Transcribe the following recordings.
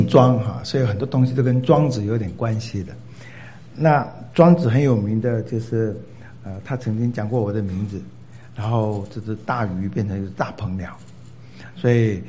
庄哈，所以很多东西都跟庄子有点关系的。那庄子很有名的就是，他曾经讲过我的名字，然后这只大鱼变成一只大鹏鸟，所以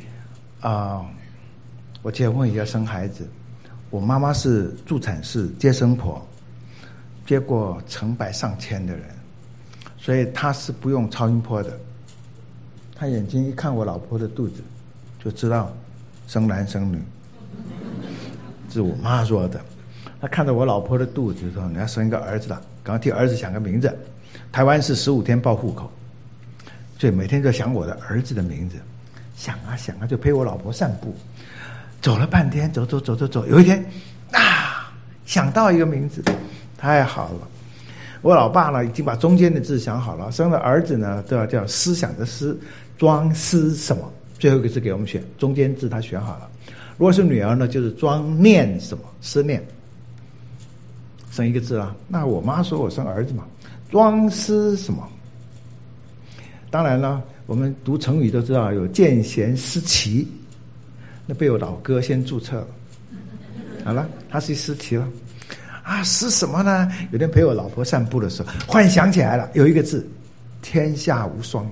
我结婚也要生孩子。我妈妈是助产士、接生婆，接过成百上千的人，所以她是不用超音波的。她眼睛一看我老婆的肚子，就知道生男生女。是我妈说的。她看到我老婆的肚子说：“你要生一个儿子了，赶快替儿子想个名字。”台湾是15天报户口，所以每天就想我的儿子的名字，想啊想啊，就陪我老婆散步。走了半天，走，有一天想到一个名字，太好了。我老爸呢已经把中间的字想好了，生了儿子呢都要叫思想的思，庄思什么，最后一个字给我们选，中间字他选好了。如果是女儿呢，就是庄念什么，思念，生一个字啊。那我妈说我生儿子嘛，庄思什么。当然了，我们读成语都知道有见贤思齐，那被我老哥先注册了。好了，他是思齐了。思什么呢？有天陪我老婆散步的时候，忽然想起来了，有一个字，天下无双。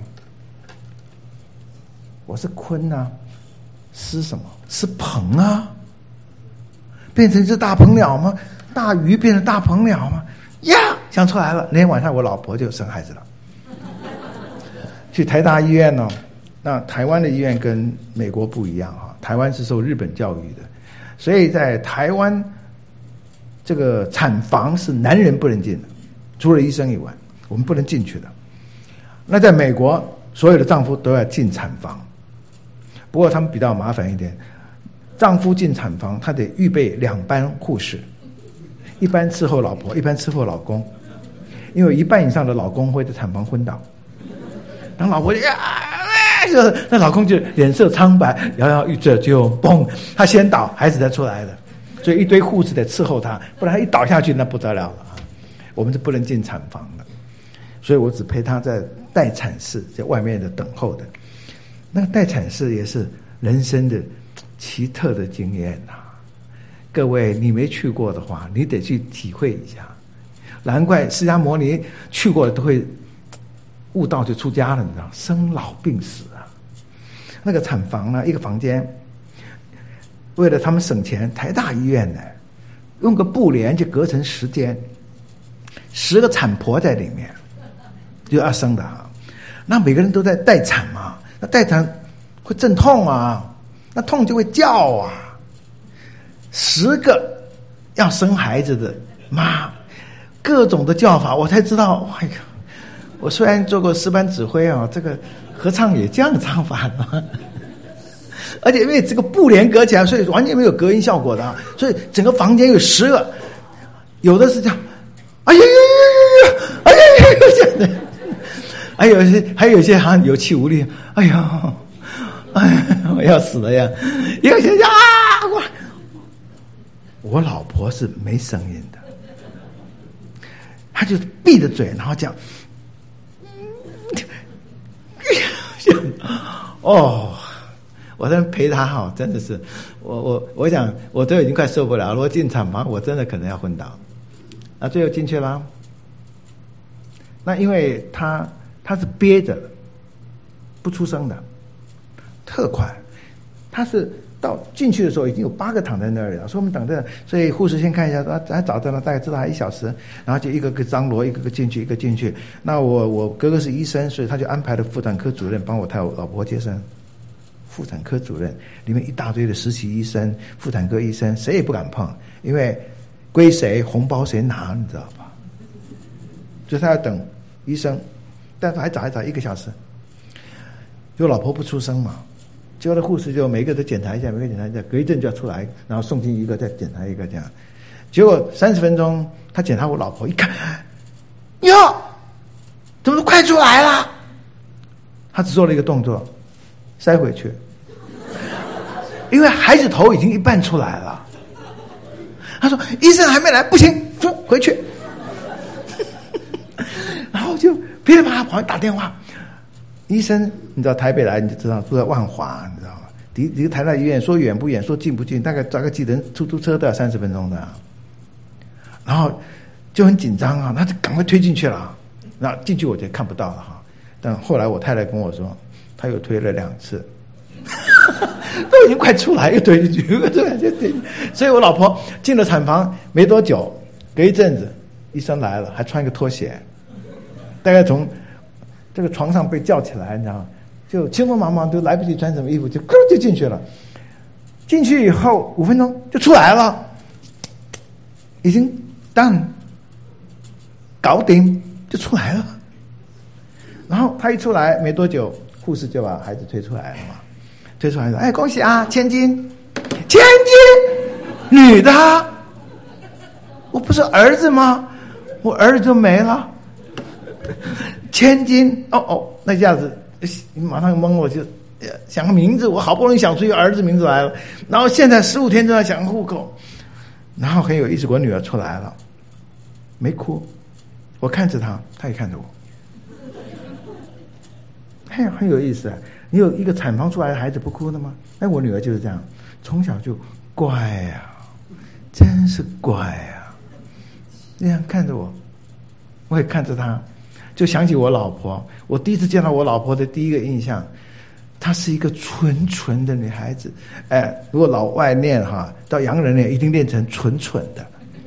我是鲲啊，思什么？思鹏啊，变成一只大鹏鸟吗？大鱼变成大鹏鸟吗？呀，想出来了。那天晚上我老婆就生孩子了。去台大医院呢，那台湾的医院跟美国不一样哈，台湾是受日本教育的，所以在台湾这个产房是男人不能进的，除了医生以外，我们不能进去的。那在美国，所有的丈夫都要进产房，不过他们比较麻烦一点，丈夫进产房，他得预备2班护士，一班伺候老婆，一班伺候老公，因为1半以上的老公会在产房昏倒。然后老婆那老公就脸色苍白，摇摇欲坠，就嘣，他先倒，孩子才出来的，所以一堆护士得伺候他，不然他一倒下去那不得了了啊！我们是不能进产房的，所以我只陪他在待产室，在外面的等候的。那个待产室也是人生的奇特的经验啊！各位，你没去过的话，你得去体会一下。难怪释迦牟尼去过的都会悟道就出家了，你知道，生老病死啊。那个产房呢，一个房间，为了他们省钱，台大医院呢用个布帘就隔成10间，10个产婆在里面，就要生的啊。那每个人都在待产嘛，那待产会阵痛啊，那痛就会叫啊。10个要生孩子的妈，各种的叫法，我才知道，哎呀。我虽然做过诗班指挥啊，这个合唱也这样唱法的，而且因为这个布帘隔起来，所以完全没有隔音效果的啊，所以整个房间有10个，有的是这样，哎呀呀呀呀，哎呀呀呀这样的，还有一些好像有气无力，哎呀，我要死了呀，有些我老婆是没声音的，她就闭着嘴，然后这样。我在陪他哈，真的是，我想我都已经快受不了，如果进产房，我真的可能要昏倒。那最后进去了，那因为他是憋着的，不出声的，特快，他是到进去的时候已经有8个躺在那里了，所以我们等着，所以护士先看一下，还早着呢，大概知道还1小时，然后就一个个张罗，一个个进去，一个进去。那我哥哥是医生，所以他就安排了妇产科主任帮我带我老婆接生。妇产科主任里面一大堆的实习医生、妇产科医生，谁也不敢碰，因为归谁红包谁拿，你知道吧？所以他要等医生，但是还早1个小时。就老婆不出声嘛。结果的护士就每个都检查一下，每个检查一下，隔一阵就要出来，然后送进一个，再检查一个这样。结果30分钟，他检查我老婆，一看，哟，怎么都快出来了？他只做了一个动作，塞回去，因为孩子头已经1半出来了。他说：“医生还没来，不行，说回去。”然后就噼里啪啦跑去打电话。医生，你知道台北来你就知道住在万华，你知道吗？ 离个台大医院说远不远，说近不近，大概计程出租车都要30分钟的。然后就很紧张啊，那就赶快推进去了。然后进去我就看不到了哈。但后来我太太跟我说，她又推了2次，都已经快出来，又推进去，又推进去。所以我老婆进了产房没多久，隔一阵子医生来了，还穿一个拖鞋，大概从这个床上被叫起来，你知道吗？就匆匆忙忙都来不及穿什么衣服，就咯就进去了。进去以后5分钟就出来了，已经 done， 搞定就出来了。然后他一出来没多久，护士就把孩子推出来了嘛。推出来说：“哎，恭喜啊，千金，千金，女的，我不是儿子吗？我儿子就没了。千金，那下子马上懵了，我就想个名字，我好不容易想出一个儿子名字来了，然后现在15天正在想户口，然后很有意思，我女儿出来了，没哭，我看着她，她也看着我。”很有意思啊！你有一个产房出来的孩子不哭的吗？我女儿就是这样，从小就乖啊，真是乖啊！那样看着我，我也看着她，就想起我老婆。我第一次见到我老婆的第一个印象，她是一个纯纯的女孩子。如果老外念哈，到洋人念一定念成纯纯的，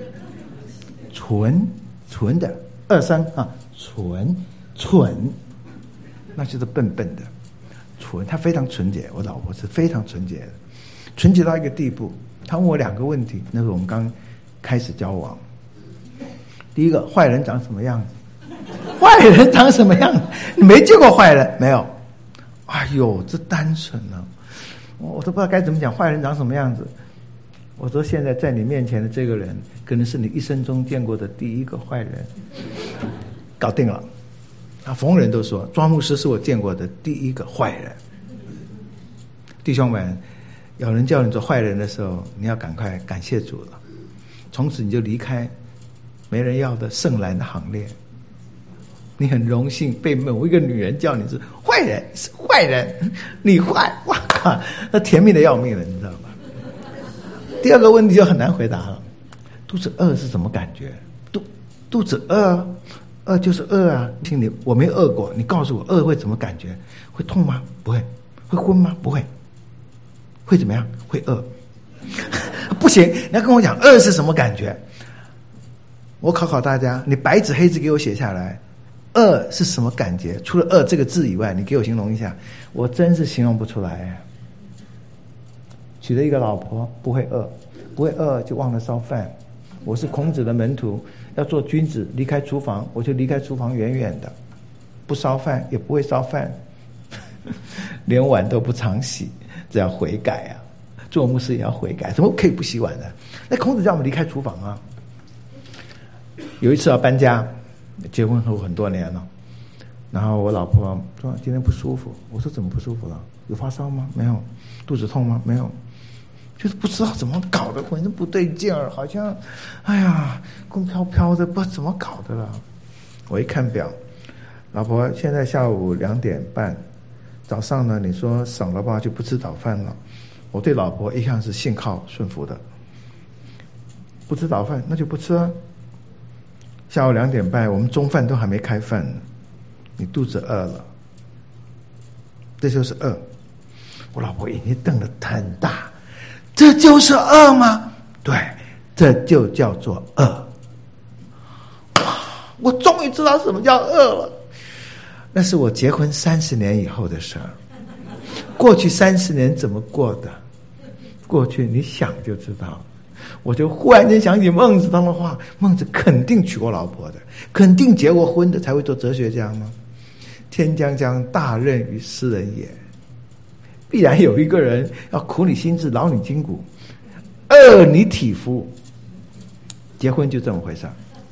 纯的2声啊，纯。那就是笨笨的，纯，她非常纯洁。我老婆是非常纯洁的，纯洁到一个地步。她问我2个问题，那是我们刚开始交往。第一个，坏人长什么样子？坏人长什么样子？你没见过坏人没有？哎呦，这单纯啊！我都不知道该怎么讲，坏人长什么样子。我说现在在你面前的这个人，可能是你一生中见过的第一个坏人。搞定了。逢人都说庄牧师是我见过的第一个坏人。弟兄们，有人叫你做坏人的时候，你要赶快感谢主了，从此你就离开没人要的圣兰的行列。你很荣幸被某一个女人叫你是坏人，是坏人，你坏，哇靠，那甜蜜的要命了，你知道吧？第2个问题就很难回答了，肚子饿是什么感觉？肚子饿。饿就是饿啊！听你，我没饿过，你告诉我饿会怎么感觉？会痛吗？不会。会昏吗？不会。会怎么样？会饿。不行，你要跟我讲饿是什么感觉？我考大家，你白纸黑字给我写下来，饿是什么感觉？除了饿这个字以外，你给我形容一下，我真是形容不出来。娶了一个老婆，不会饿，不会饿就忘了烧饭。我是孔子的门徒，要做君子，离开厨房，我就离开厨房远远的，不烧饭，也不会烧饭，连碗都不常洗，这要悔改啊！做牧师也要悔改，怎么可以不洗碗呢？那孔子叫我们离开厨房啊。有一次要搬家，结婚后很多年了，然后我老婆说今天不舒服，我说怎么不舒服了？有发烧吗？没有。肚子痛吗？没有。就是不知道怎么搞的，浑身不对劲儿，好像，哎呀，空飘飘的，不知道怎么搞的了。我一看表，老婆，现在下午2点半，早上呢，你说省了吧，就不吃早饭了。我对老婆一向是信靠顺服的，不吃早饭那就不吃啊。下午2点半，我们中饭都还没开饭呢，你肚子饿了，这就是饿。我老婆眼睛瞪得很大。这就是饿吗？对，这就叫做饿。哇，我终于知道什么叫饿了。那是我结婚30年以后的事儿。过去30年怎么过的？过去你想就知道。我就忽然间想起孟子当的话，孟子肯定娶过老婆的，肯定结过婚的，才会做哲学家吗？天将降大任于斯人也。必然有一个人要苦你心志，劳你筋骨，饿你体肤。结婚就这么回事。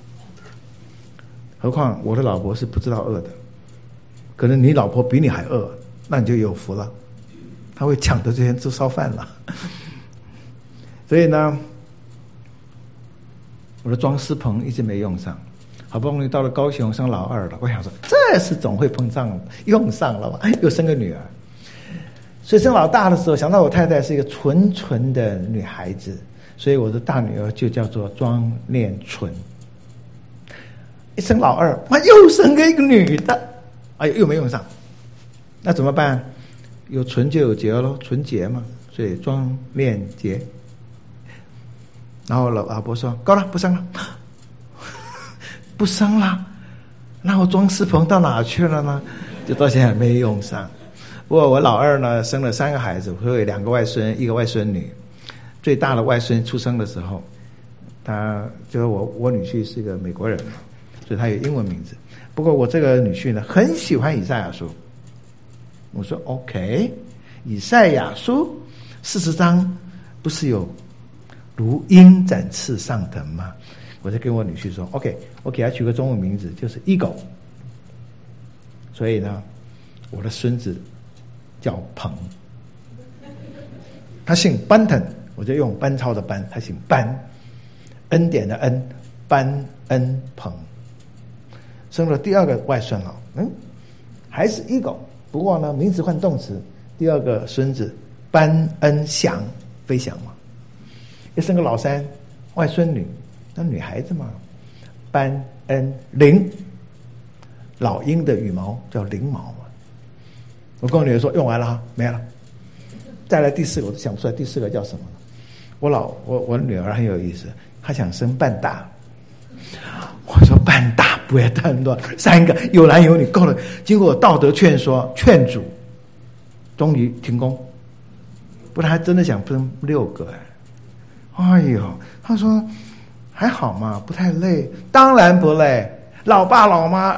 何况我的老婆是不知道饿的，可能你老婆比你还饿，那你就有福了，她会抢着这些吃烧饭了。所以呢，我的装饰棚一直没用上，好不容易到了高雄生老2了，我想说这是总会碰上用上了吧，又生个女儿。 所以生老大的时候，想到我太太是一个纯纯的女孩子，所以我的大女儿就叫做庄念纯。一生老二，又生个一个女的，哎，又没用上，那怎么办？有纯就有结咯，纯洁嘛，所以庄念结。然后老婆说：“够了，不生了，不生了。”那我庄世鹏到哪去了呢？就到现在没用上。不过我老二呢，生了3个孩子，我有2个外孙，1个外孙女。最大的外孙出生的时候，他就是我女婿是一个美国人嘛，所以他有英文名字。不过我这个女婿呢，很喜欢以赛亚书。我说 OK， 以赛亚书40章不是有如鹰展翅上腾吗？我就跟我女婿说 OK， 我给他取个中文名字，就是 Eagle。 所以呢，我的孙子叫鹏，他姓班腾，我就用班超的班，他姓班，恩典的恩，班恩鹏。生了第2个外孙了，还是 Eagle， 不过呢，名词换动词，第2个孙子班恩翔，飞翔嘛。又生个老3外孙女，那女孩子嘛，班恩翎，老鹰的羽毛叫翎毛嘛。我跟我女儿说用完了哈，没了。再来第4个我都想不出来第4个叫什么了。我女儿很有意思，她想生半大。我说半大不要太多，3个有男有女够了。经过我道德劝说劝阻，终于停工。不然还真的想生6个哎呦，他说还好嘛，不太累。当然不累，老爸老妈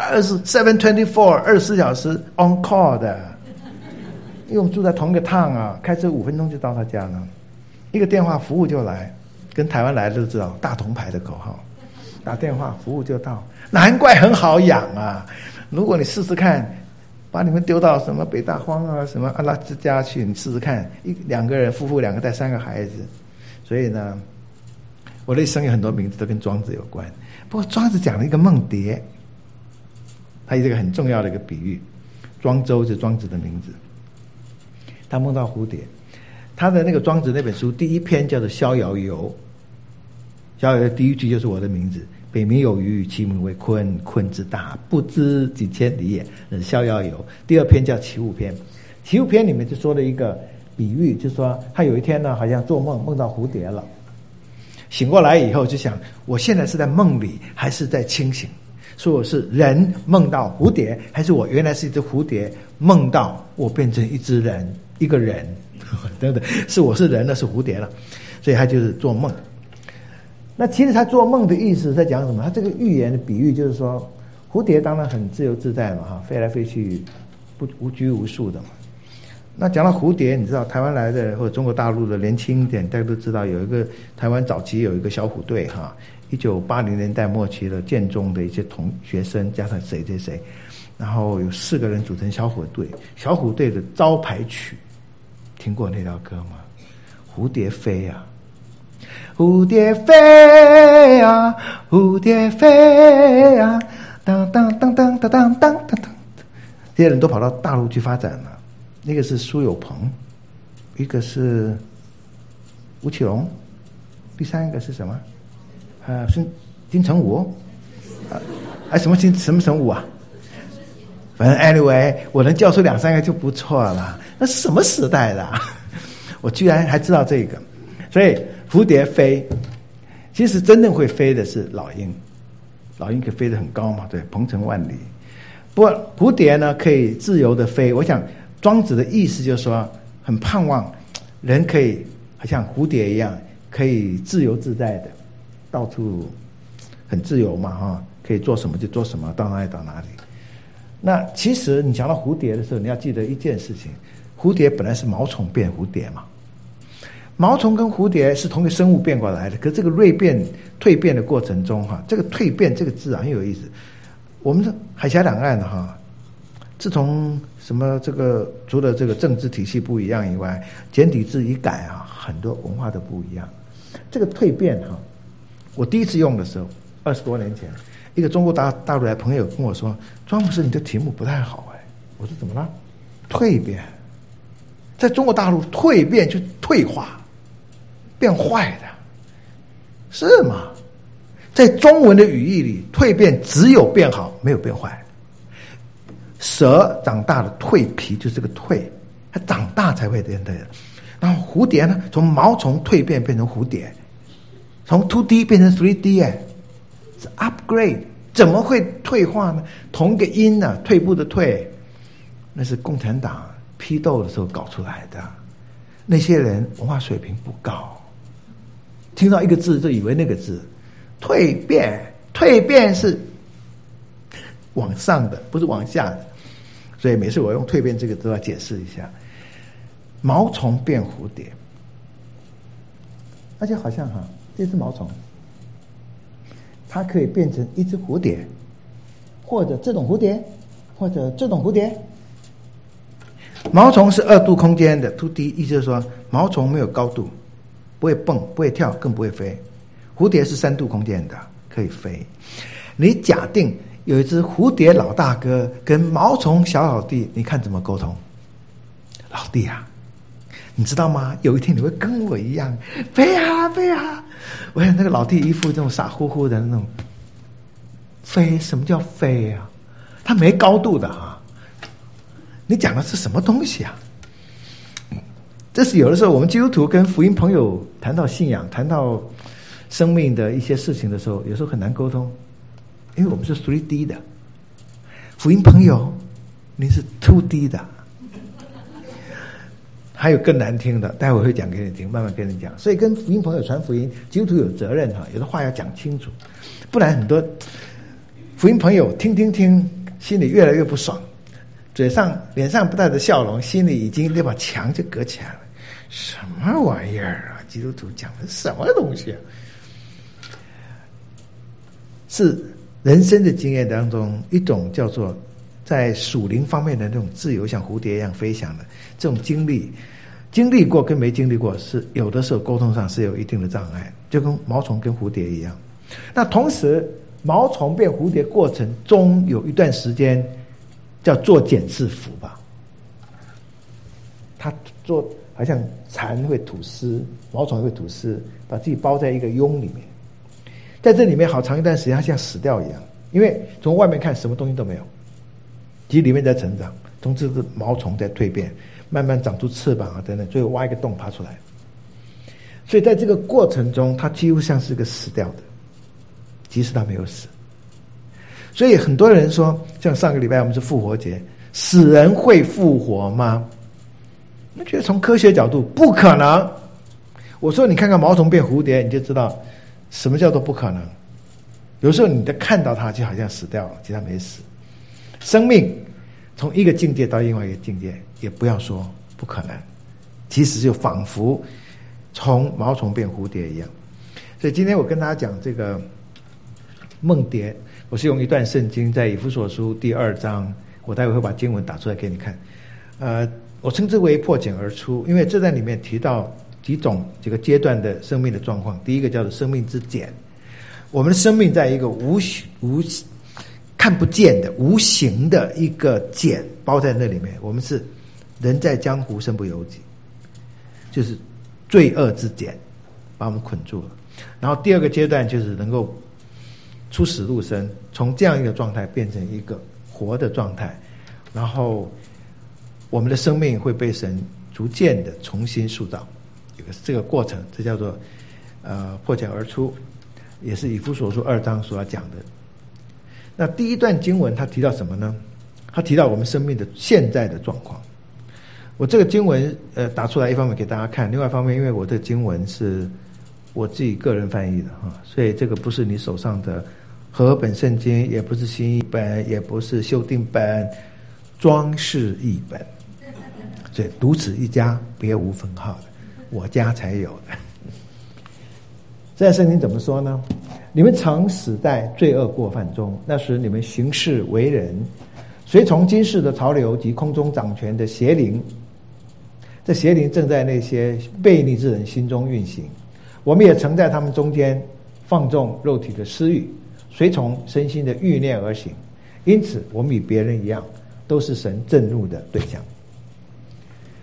724 小时 on call 的，因为我们住在同一个趟啊，开车5分钟就到他家了，一个电话服务就来，跟台湾来的都知道大铜牌的口号，打电话服务就到，难怪很好养啊。如果你试试看，把你们丢到什么北大荒啊，什么阿拉之家去，你试试看，2个人夫妇2个带3个孩子。所以呢，我的一生有很多名字都跟庄子有关。不过庄子讲了一个梦蝶，他有这个很重要的一个比喻。庄周是庄子的名字，他梦到蝴蝶。他的那个庄子那本书第1篇叫做《逍遥游》，逍遥游第1句就是我的名字：北冥有鱼，其名为鲲，鲲之大，不知几千里也。那是逍遥游。第2篇叫《齐物篇》，《齐物篇》里面就说了一个比喻，就是说他有一天呢，好像做梦梦到蝴蝶了，醒过来以后就想，我现在是在梦里还是在清醒？说我是人梦到蝴蝶，还是我原来是一只蝴蝶梦到我变成一只人，一个人，对不对？是我是人了，是蝴蝶了，所以他就是做梦。那其实他做梦的意思在讲什么？他这个寓言的比喻就是说，蝴蝶当然很自由自在嘛，哈，飞来飞去，无拘无束的嘛。那讲到蝴蝶，你知道台湾来的或者中国大陆的年轻一点，大家都知道有一个台湾早期有一个小虎队哈，1980年代末期的建中的一些同学生加上谁，然后有4个人组成小虎队。小虎队的招牌曲，听过那条歌吗？蝴蝶飞啊，蝴蝶飞啊，蝴蝶飞啊，当当当当当当当当，这些人都跑到大陆去发展了。那个是苏有朋，一个是吴奇隆，第3个是什么？是金城武，什么城武啊？反正 anyway， 我能叫出2-3个就不错了。那是什么时代的啊？我居然还知道这个。所以蝴蝶飞，其实真正会飞的是老鹰，老鹰可以飞得很高嘛，对，鹏程万里。不过蝴蝶呢，可以自由的飞。我想庄子的意思就是说，很盼望人可以好像蝴蝶一样，可以自由自在的，到处很自由嘛，哈，可以做什么就做什么，到哪里到哪里。那其实你讲到蝴蝶的时候，你要记得一件事情：蝴蝶本来是毛虫变蝴蝶嘛，毛虫跟蝴蝶是同一个生物变过来的。可是这个蜕变的过程中，哈，这个蜕变这个字啊很有意思。我们的海峡两岸哈，自从什么这个除了这个政治体系不一样以外，简体字一改啊，很多文化都不一样。这个蜕变哈，我第一次用的时候20多年前，一个中国大陆来朋友跟我说：“庄牧师，你的题目不太好哎。”我说：“怎么了？蜕变。” 在中国大陆蜕变就退化，变坏的，是吗？在中文的语义里，蜕变只有变好，没有变坏。蛇长大的蜕皮就是这个蜕，它长大才会变的。然后蝴蝶呢，从毛虫蜕变成蝴蝶，从 2D 变成 3D， 是 upgrade， 怎么会退化呢？同一个音呢，退步的退，那是共产党批斗的时候搞出来的。那些人文化水平不高，听到一个字就以为那个字。蜕变是往上的，不是往下的，所以每次我用蜕变这个都要解释一下。毛虫变蝴蝶，而且好像这只毛虫，它可以变成一只蝴蝶，或者这种蝴蝶，或者这种蝴蝶。毛虫是2度空间的 2D， 意思就是说毛虫没有高度，不会蹦，不会跳，更不会飞。蝴蝶是3度空间的，可以飞。你假定有一只蝴蝶老大哥跟毛虫小老弟，你看怎么沟通？老弟啊，你知道吗？有一天你会跟我一样飞啊飞啊。我想那个老弟一副这种傻乎乎的那种飞，什么叫飞啊？他没高度的啊！你讲的是什么东西啊？这是有的时候我们基督徒跟福音朋友谈到信仰，谈到生命的一些事情的时候，有时候很难沟通，因为我们是 3D 的，福音朋友你是 2D 的。还有更难听的，待会会讲给你听，慢慢跟你讲。所以跟福音朋友传福音，基督徒有责任有的话要讲清楚，不然很多福音朋友听，心里越来越不爽，脸上不带着笑容，心里已经那把墙就隔起来了。什么玩意儿啊？基督徒讲的什么东西啊？是人生的经验当中一种叫做在属灵方面的那种自由，像蝴蝶一样飞翔的这种经历过跟没经历过，是有的时候沟通上是有一定的障碍，就跟毛虫跟蝴蝶一样。那同时毛虫变蝴蝶过程中有一段时间叫做茧自缚吧，它做好像蚕会吐丝，毛虫会吐丝，把自己包在一个蛹里面，在这里面好长一段时间它像死掉一样，因为从外面看什么东西都没有，其实里面在成长，从这只毛虫在蜕变，慢慢长出翅膀等等，最后挖一个洞爬出来。所以在这个过程中它几乎像是个死掉的，即使它没有死。所以很多人说，像上个礼拜我们是复活节，死人会复活吗？我觉得从科学角度不可能。我说你看看毛虫变蝴蝶，你就知道什么叫做不可能。有时候你看到它就好像死掉了，其实它没死。生命从一个境界到另外一个境界，也不要说不可能，其实就仿佛从毛虫变蝴蝶一样。所以今天我跟大家讲这个梦蝶，我是用一段圣经在以弗所书第2章，我待会会把经文打出来给你看。我称之为破茧而出，因为这在里面提到几个阶段的生命的状况。第一个叫做生命之茧，我们的生命在一个看不见的无形的一个茧包在那里面，我们是人在江湖身不由己，就是罪恶之茧把我们捆住了。然后第二个阶段就是能够出死入生，从这样一个状态变成一个活的状态，然后我们的生命会被神逐渐的重新塑造，有这个过程，这叫做破茧而出，也是以弗所书2章所要讲的。那第一段经文他提到什么呢？他提到我们生命的现在的状况。我这个经文打出来，一方面给大家看，另外一方面因为我这个经文是我自己个人翻译的所以这个不是你手上的和本圣经，也不是新译本，也不是修订本，装饰译本，所以独此一家，别无分号的，我家才有的。这圣经怎么说呢？你们曾死在罪恶过犯中，那时你们行事为人，随从今世的潮流及空中掌权的邪灵，这邪灵正在那些悖逆之人心中运行。我们也曾在他们中间放纵肉体的私欲，随从身心的欲念而行，因此我们与别人一样，都是神震怒的对象。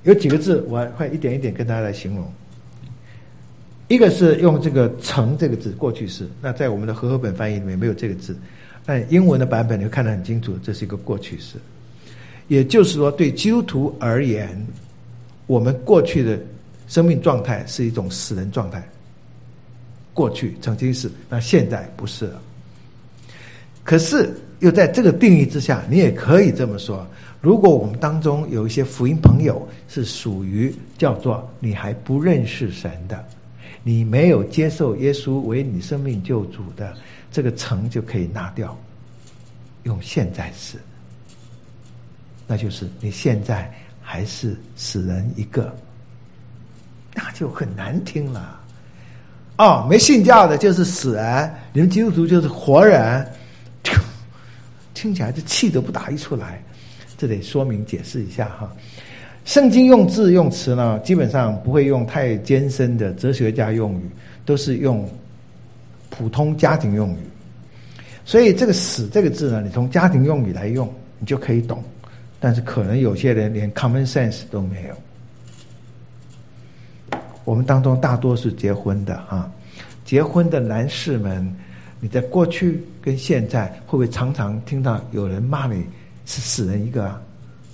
有几个字我会一点一点跟大家来形容。一个是用这个成这个字，过去式，那在我们的和合本翻译里面没有这个字，但英文的版本你会看得很清楚，这是一个过去式。也就是说，对基督徒而言，我们过去的生命状态是一种死人状态，过去曾经是，那现在不是了。可是又在这个定义之下，你也可以这么说，如果我们当中有一些福音朋友是属于叫做你还不认识神的，你没有接受耶稣为你生命救主的，这个成就可以拿掉，用现在式，那就是你现在还是死人一个，那就很难听了。哦，没信教的就是死人，你们基督徒就是活人，听起来这气都不打一处来。这得说明解释一下哈。圣经用字用词呢，基本上不会用太艰深的哲学家用语，都是用普通家庭用语。所以这个死这个字呢，你从家庭用语来用，你就可以懂。但是可能有些人连 common sense 都没有。我们当中大多是结婚的啊，结婚的男士们，你在过去跟现在会不会常常听到有人骂你是死人一个啊？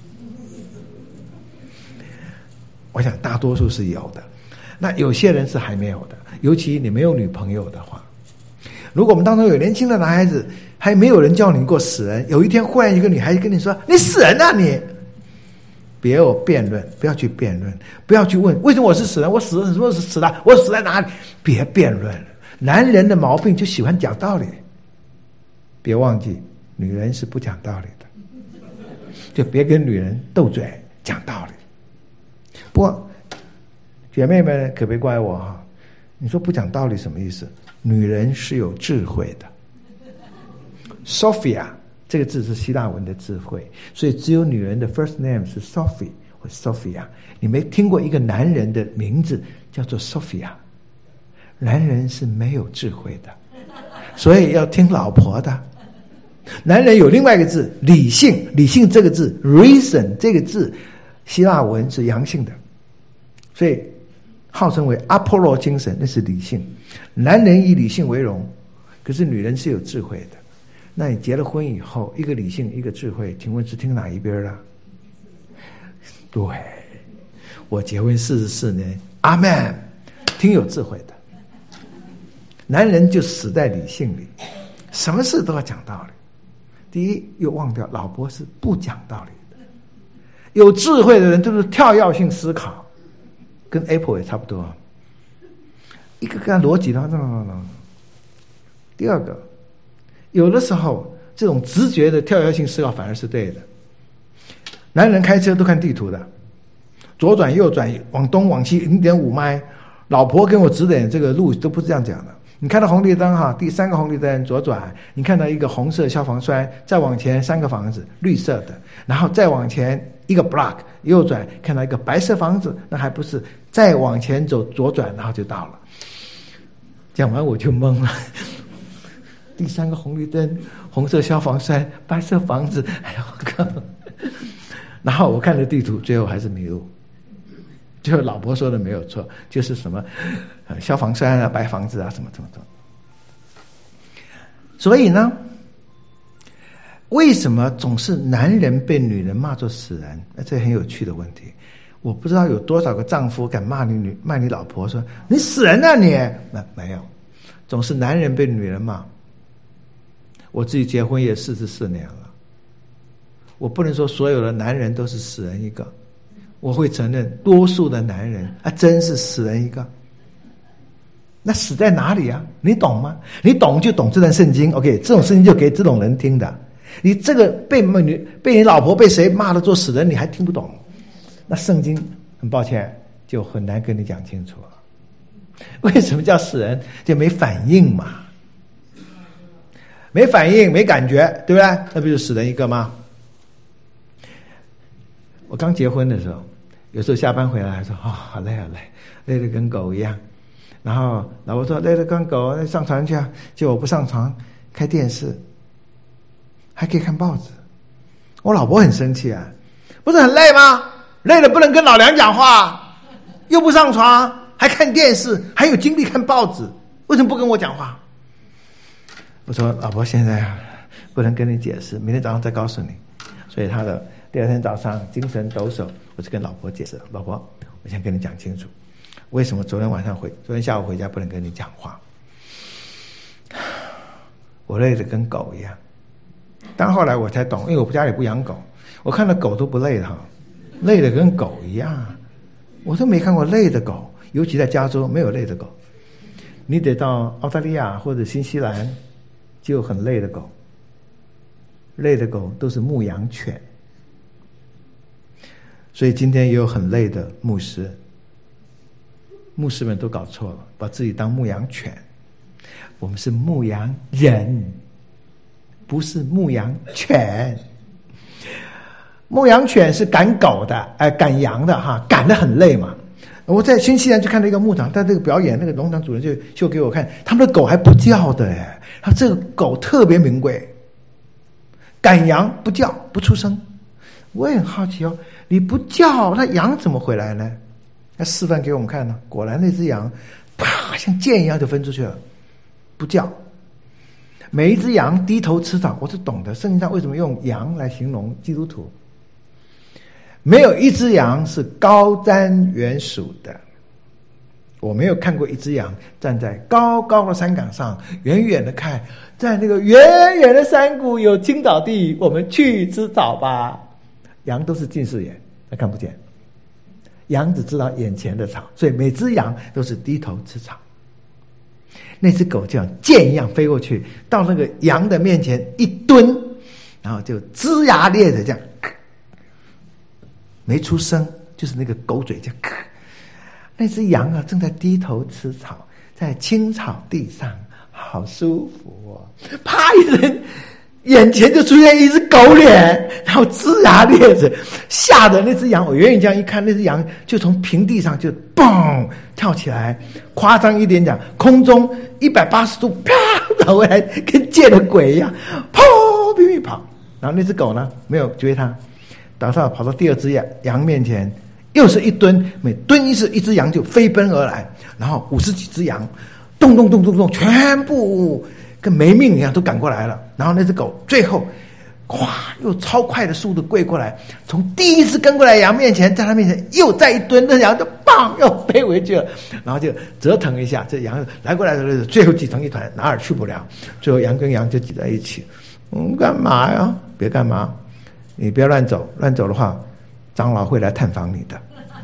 我想大多数是有的，那有些人是还没有的，尤其你没有女朋友的话。如果我们当中有年轻的男孩子，还没有人叫你过死人，有一天忽然一个女孩子跟你说你死人啊你，别有辩论，不要去辩论，不要去问为什么我是死人，我死了什么时候死的，我死在哪里，别辩论。男人的毛病就喜欢讲道理，别忘记女人是不讲道理的，就别跟女人斗嘴讲道理。不过姐妹们可别怪我哈，你说不讲道理什么意思？女人是有智慧的。Sophia 这个字是希腊文的智慧，所以只有女人的 first name 是 Sophie 或 Sophia。你没听过一个男人的名字叫做 Sophia？ 男人是没有智慧的，所以要听老婆的。男人有另外一个字理性，理性这个字 reason 这个字希腊文是阳性的，所以号称为 Apollo 精神，那是理性。男人以理性为荣，可是女人是有智慧的。那你结了婚以后，一个理性一个智慧，请问是听哪一边了？对，我结婚44年，阿们，听有智慧的。男人就死在理性里，什么事都要讲道理。第一，又忘掉老婆是不讲道理的。有智慧的人都是跳跃性思考，跟 Apple 也差不多，一个跟逻辑的。第二个，有的时候这种直觉的跳跃性思考反而是对的。男人开车都看地图的，左转右转往东往西 0.5 迈，老婆跟我指点这个路都不是这样讲的。你看到红绿灯哈，第3个红绿灯左转，你看到一个红色消防栓，再往前3个房子绿色的，然后再往前一个 block 右转，看到一个白色房子，那还不是，再往前走左转，然后就到了。讲完我就懵了，第3个红绿灯，红色消防栓，白色房子，哎呀我靠！然后我看了地图，最后还是迷路。最后老婆说的没有错，就是什么消防栓啊、白房子啊，什么。所以呢，为什么总是男人被女人骂作死人？这很有趣的问题。我不知道有多少个丈夫敢骂你老婆说你死人啊你？没有，总是男人被女人骂。我自己结婚也44年了，我不能说所有的男人都是死人一个，我会承认多数的男人真是死人一个。那死在哪里啊？你懂吗？你懂就懂这段圣经。 OK， 这种圣经就给这种人听的。你这个被你老婆被谁骂的做死人你还听不懂，那圣经很抱歉就很难跟你讲清楚了。为什么叫死人？就没反应嘛，没反应没感觉，对不对？那不就死人一个吗？我刚结婚的时候，有时候下班回来说好累好累，累得跟狗一样。然后老婆说累得跟狗，那上床去啊。结果我不上床，开电视，还可以看报纸。我老婆很生气啊，不是很累吗？ 累了不能跟老娘讲话，又不上床，还看电视，还有精力看报纸，为什么不跟我讲话？我说老婆，现在不能跟你解释，明天早上再告诉你。所以他的第二天早上精神抖擞，我就跟老婆解释，老婆，我先跟你讲清楚，为什么昨天下午回家不能跟你讲话。我累得跟狗一样。但后来我才懂，因为我家里不养狗，我看到狗都不累的哈，累得跟狗一样。我都没看过累的狗，尤其在加州没有累的狗。你得到澳大利亚或者新西兰就有很累的狗，累的狗都是牧羊犬。所以今天也有很累的牧师，牧师们都搞错了，把自己当牧羊犬。我们是牧羊人，不是牧羊犬。牧羊犬是赶狗的，赶羊的哈，赶得很累嘛。我在新西兰就看到一个牧场，在这个表演，那个农场主人就秀给我看，他们的狗还不叫的哎，他这个狗特别名贵，赶羊不叫不出声。我也很好奇哦，你不叫，那羊怎么回来呢？他示范给我们看呢，果然那只羊，啪，像箭一样就分出去了，不叫。每一只羊低头吃草，我是懂的。圣经上为什么用羊来形容基督徒？没有一只羊是高瞻远瞩的。我没有看过一只羊站在高高的山岗上，远远的看，在那个远远的山谷有青草地，我们去吃草吧。羊都是近视眼，它看不见。羊只知道眼前的草，所以每只羊都是低头吃草。那只狗就像箭一样飞过去，到那个羊的面前一蹲，然后就龇牙咧嘴这样，没出声，就是那个狗嘴这样。那只羊啊，正在低头吃草，在青草地上，好舒服哦！啪一声，眼前就出现一只狗脸，然后龇牙咧嘴，吓得那只羊，我远远这样一看，那只羊就从平地上就嘣跳起来，夸张一点讲，空中180度啪跑回来，跟见了鬼一样，跑拼命跑。然后那只狗呢，没有追它，跑到第二只羊面前，又是一蹲，每蹲一次，一只羊就飞奔而来，然后50几只羊，咚咚咚咚咚，全部跟没命一样都赶过来了。然后那只狗最后咵又超快的速度跪过来，从第一次跟过来羊面前，在他面前又再一蹲，那羊就棒又飞回去了，然后就折腾一下，这羊来过来的时候最后挤成一团，哪儿去不了，最后羊跟羊就挤在一起。干嘛呀？别干嘛，你不要乱走，乱走的话长老会来探访你的。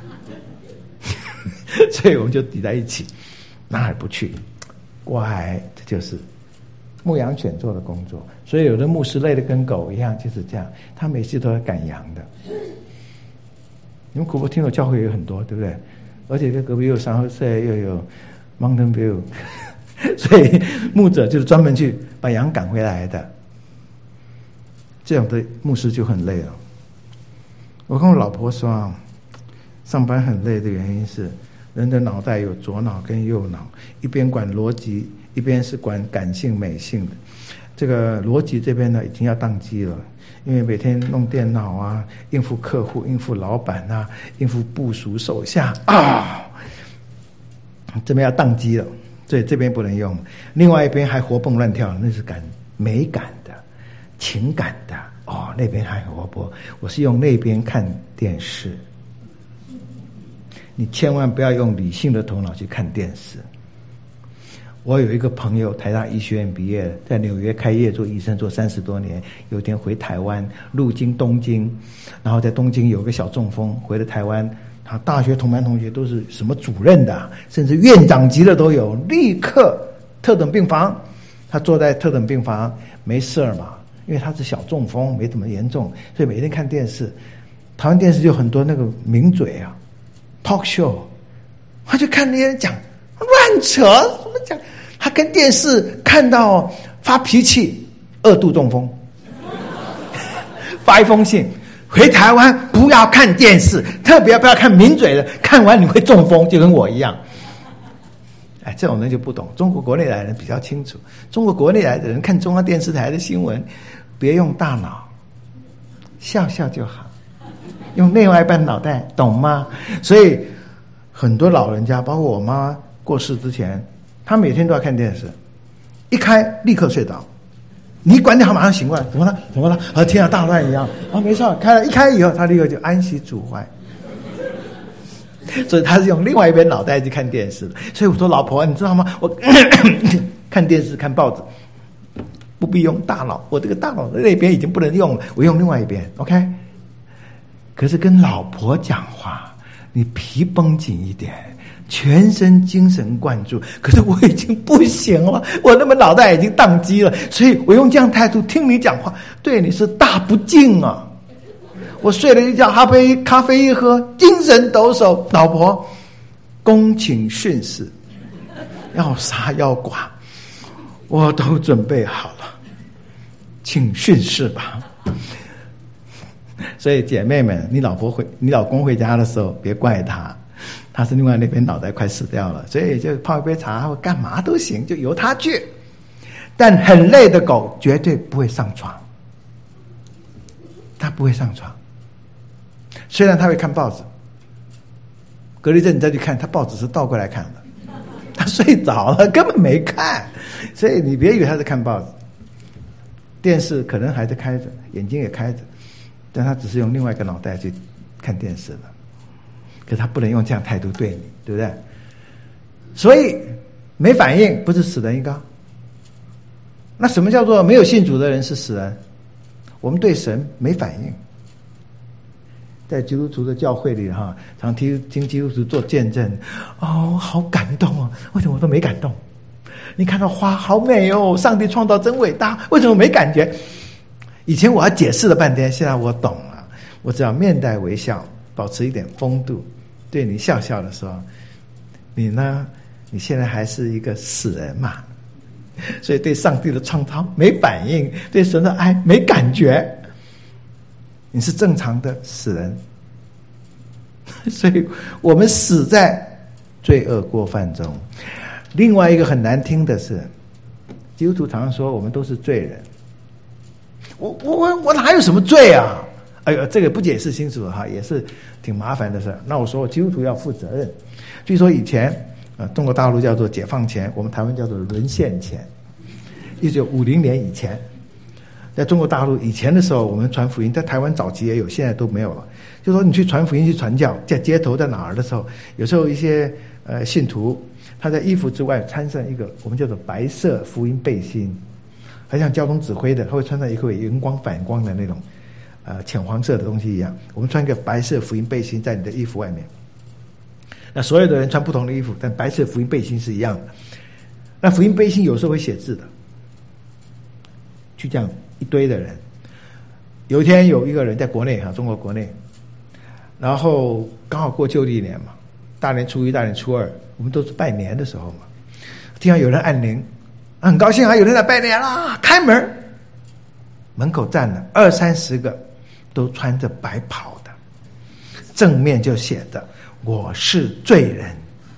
所以我们就挤在一起，哪儿不去，乖，这就是牧羊犬做的工作。所以有的牧师累得跟狗一样，就是这样，他每次都要赶羊的。你们古柏听友教会有很多，对不对？而且在隔壁又有San Jose，又有 Mountain View， 所以牧者就是专门去把羊赶回来的。这样的牧师就很累了。我跟我老婆说啊，上班很累的原因是人的脑袋有左脑跟右脑，一边管逻辑，一边是管感性美性的。这个逻辑这边呢已经要宕机了，因为每天弄电脑啊，应付客户，应付老板啊，应付部属手下啊，这边要宕机了，所以这边不能用。另外一边还活蹦乱跳，那是美感的情感的哦，那边还活泼。我是用那边看电视，你千万不要用理性的头脑去看电视。我有一个朋友，台大医学院毕业，在纽约开业做医生，做30多年。有一天回台湾，路经东京，然后在东京有个小中风，回了台湾，他大学同班同学都是什么主任的，甚至院长级的都有，立刻特等病房。他坐在特等病房没事嘛，因为他是小中风，没怎么严重，所以每天看电视。台湾电视就很多那个名嘴啊 ，talk show， 他就看那些人讲乱扯，怎么讲？他跟电视看到发脾气，2度中风，发一封信回台湾，不要看电视，特别不要看名嘴的，看完你会中风，就跟我一样。哎，这种人就不懂，中国国内来的人比较清楚。中国国内来的人看中央电视台的新闻，别用大脑，笑笑就好。 用另外一半脑袋，懂吗？所以很多老人家，包括我妈过世之前，她每天都要看电视，一开立刻睡着。你一关掉，她马上醒过来，怎么了？怎么了？和天啊大乱一样啊！没错，一开以后，她立刻就安息主怀。所以她是用另外一边脑袋去看电视的。所以我说，老婆，你知道吗？我看电视、看报纸，不必用大脑，我这个大脑的那边已经不能用了，我用另外一边 ，OK？ 可是跟老婆讲话，你皮绷紧一点。全身精神灌注，可是我已经不行了，我那么脑袋已经宕机了，所以我用这样态度听你讲话，对你是大不敬啊！我睡了一觉，咖啡一喝，精神抖擞。老婆，恭请训示，要杀要剐，我都准备好了，请训示吧。所以姐妹们，你老公回家的时候，别怪他。他是另外那边脑袋快死掉了，所以就泡一杯茶或干嘛都行，就由他去。但很累的狗绝对不会上床，他不会上床。虽然他会看报纸，隔了一阵你再去看，他报纸是倒过来看的，他睡着了，根本没看。所以你别以为他在看报纸，电视可能还在开着，眼睛也开着，但他只是用另外一个脑袋去看电视了。可是他不能用这样态度对你，对不对？所以没反应不是死人一个。那什么叫做没有信主的人是死人？我们对神没反应。在基督徒的教会里常听基督徒做见证，好感动啊！为什么我都没感动？你看到花好美哦，上帝创造真伟大，为什么没感觉？以前我要解释了半天，现在我懂了，我只要面带微笑，保持一点风度。对你笑笑的时候，你呢？你现在还是一个死人嘛，所以对上帝的创造没反应，对神的爱没感觉，你是正常的死人。所以我们死在罪恶过犯中。另外一个很难听的是，基督徒常常说我们都是罪人。我哪有什么罪啊？哎呦，这个不解释清楚也是挺麻烦的事。那我说基督徒要负责任。据说以前中国大陆叫做解放前，我们台湾叫做沦陷前。1950年以前，在中国大陆以前的时候，我们传福音，在台湾早期也有，现在都没有了。就说你去传福音、去传教，在街头在哪儿的时候，有时候一些信徒他在衣服之外穿上一个我们叫做白色福音背心，很像交通指挥的，他会穿上一个荧光反光的那种浅黄色的东西一样。我们穿一个白色福音背心在你的衣服外面，那所有的人穿不同的衣服，但白色福音背心是一样的。那福音背心有时候会写字的，就这样一堆的人。有一天有一个人在国内中国国内，然后刚好过旧历年嘛，大年初一、大年初二，我们都是拜年的时候嘛。听到有人按铃，很高兴有人来拜年啦，开门，门口站了20-30个，都穿着白袍的，正面就写着“我是罪人”。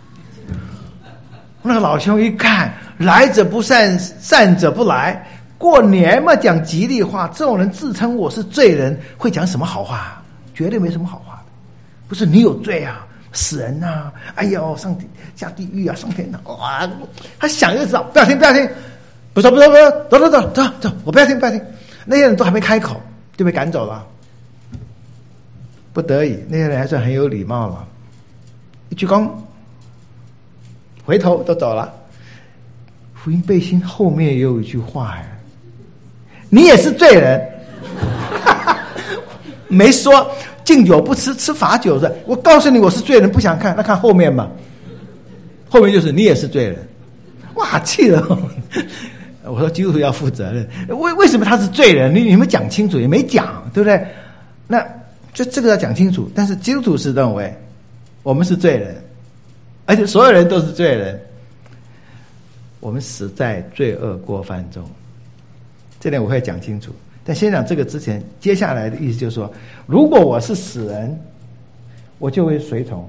那个老兄一看，来者不善，善者不来。过年嘛，讲吉利话，这种人自称我是罪人，会讲什么好话？绝对没什么好话的。不是你有罪啊，死人啊，哎呦，上地下地狱啊，上天堂哇！他想就知道，不要听，不要听，不说，走，我不要听，不要听。那些人都还没开口，就被赶走了。不得已，那些人还算很有礼貌了，一鞠躬，回头都走了。福音背心后面也有一句话你也是罪人。没说敬酒不吃，吃罚酒的。我告诉你我是罪人，不想看，那看后面吧。后面就是你也是罪人。哇，气了！我说基督徒要负责任，为什么他是罪人？你们讲清楚，也没讲，对不对？那就这个要讲清楚。但是基督徒是认为我们是罪人，而且所有人都是罪人。我们死在罪恶过犯中，这点我会讲清楚。但先讲这个之前，接下来的意思就是说，如果我是死人，我就会随从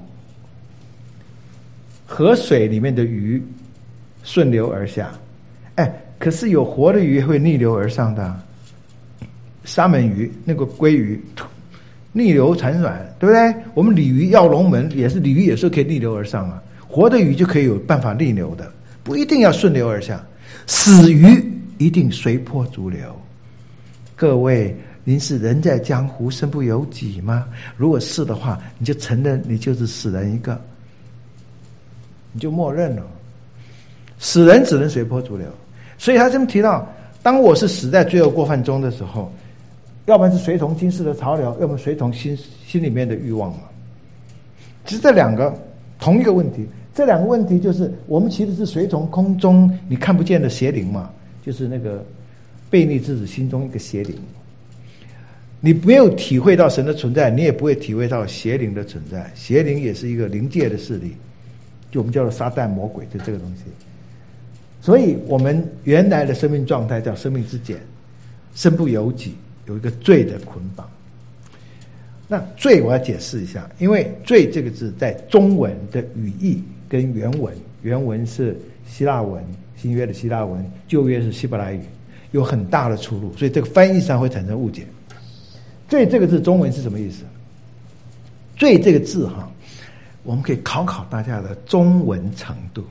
河水里面的鱼顺流而下。可是有活的鱼会逆流而上的，沙门鱼那个鲑鱼逆流产卵，对不对？我们鲤鱼跃龙门也是，鲤鱼有时候可以逆流而上啊，活的鱼就可以有办法逆流的，不一定要顺流而下。死鱼一定随波逐流。各位，您是人在江湖身不由己吗？如果是的话，你就承认你就是死人一个，你就默认了，死人只能随波逐流。所以他这么提到，当我是死在罪恶过犯中的时候，要不然是随从今世的潮流，要不然随从心里面的欲望嘛。其实这两个同一个问题，这两个问题就是我们其实是随从空中你看不见的邪灵嘛，就是那个悖逆之子心中一个邪灵。你没有体会到神的存在，你也不会体会到邪灵的存在。邪灵也是一个灵界的势力，就我们叫做撒旦魔鬼，就这个东西。所以我们原来的生命状态叫生命之茧，身不由己，有一个罪的捆绑。那罪我要解释一下，因为罪这个字在中文的语义跟原文是希腊文，新约的希腊文，旧约是希伯来语，有很大的出入，所以这个翻译上会产生误解。罪这个字中文是什么意思？罪这个字哈，我们可以考考大家的中文程度。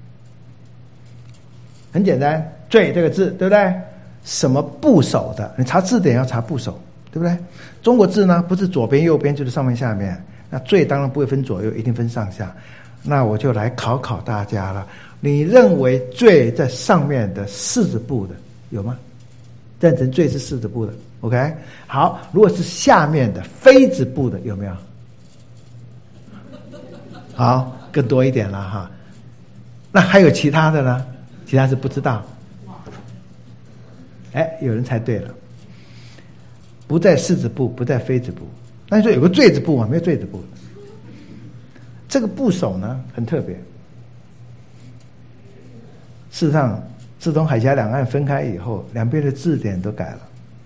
很简单，罪这个字对不对？什么部首的？你查字典要查部首，对不对？中国字呢，不是左边右边就是上面下面，那罪当然不会分左右，一定分上下。那我就来考考大家了，你认为罪在上面的四字部的有吗？赞成罪是四字部的 OK。 好，如果是下面的非字部的有没有？好，更多一点了哈。那还有其他的呢？其他是不知道。哎，有人猜对了，不在四字部，不在非字部。那你说有个罪字部吗？没有罪字部。这个部首呢很特别。事实上，自从海峡两岸分开以后，两边的字典都改了。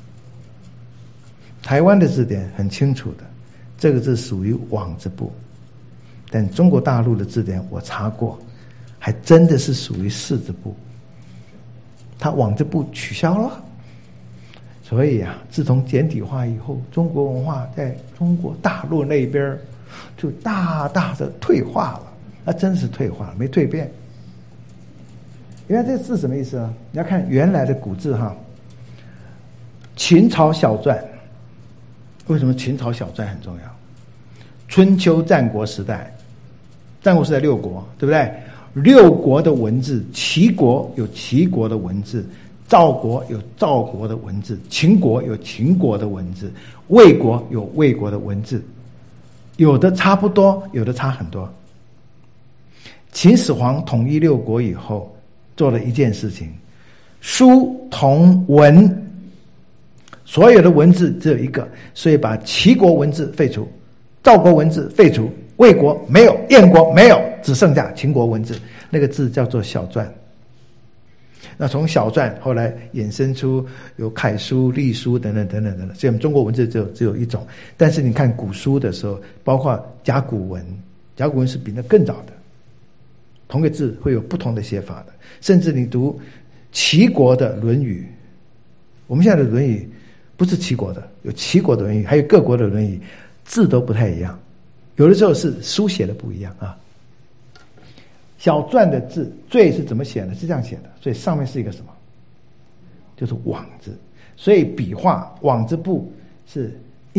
台湾的字典很清楚的，这个字属于枉字部，但中国大陆的字典我查过，还真的是属于四字部，它枉字部取消了。所以啊，自从简体化以后，中国文化在中国大陆那边就大大的退化了，那真是退化了，没蜕变。原来这个字什么意思呢？你要看原来的古字哈，秦朝小篆。为什么秦朝小篆很重要？春秋战国时代，战国时代六国，对不对？六国的文字，齐国有齐国的文字，赵国有赵国的文字，秦国有秦国的文字，魏国有魏国的文字，有的差不多，有的差很多。秦始皇统一六国以后，做了一件事情，书同文，所有的文字只有一个，所以把齐国文字废除，赵国文字废除，魏国没有，燕国没有，只剩下秦国文字，那个字叫做小篆。那从小篆后来衍生出有楷书、隶书等等等等等等，所以我们中国文字只有一种。但是你看古书的时候，包括甲骨文，甲骨文是比那更早的，同个字会有不同的写法的。甚至你读齐国的《论语》，我们现在的《论语》不是齐国的，有齐国的《论语》，还有各国的《论语》，字都不太一样，有的时候是书写的不一样啊。小篆的字，罪是怎么写的？是这样写的，所以上面是一个什么？就是枉字。所以笔画枉字部是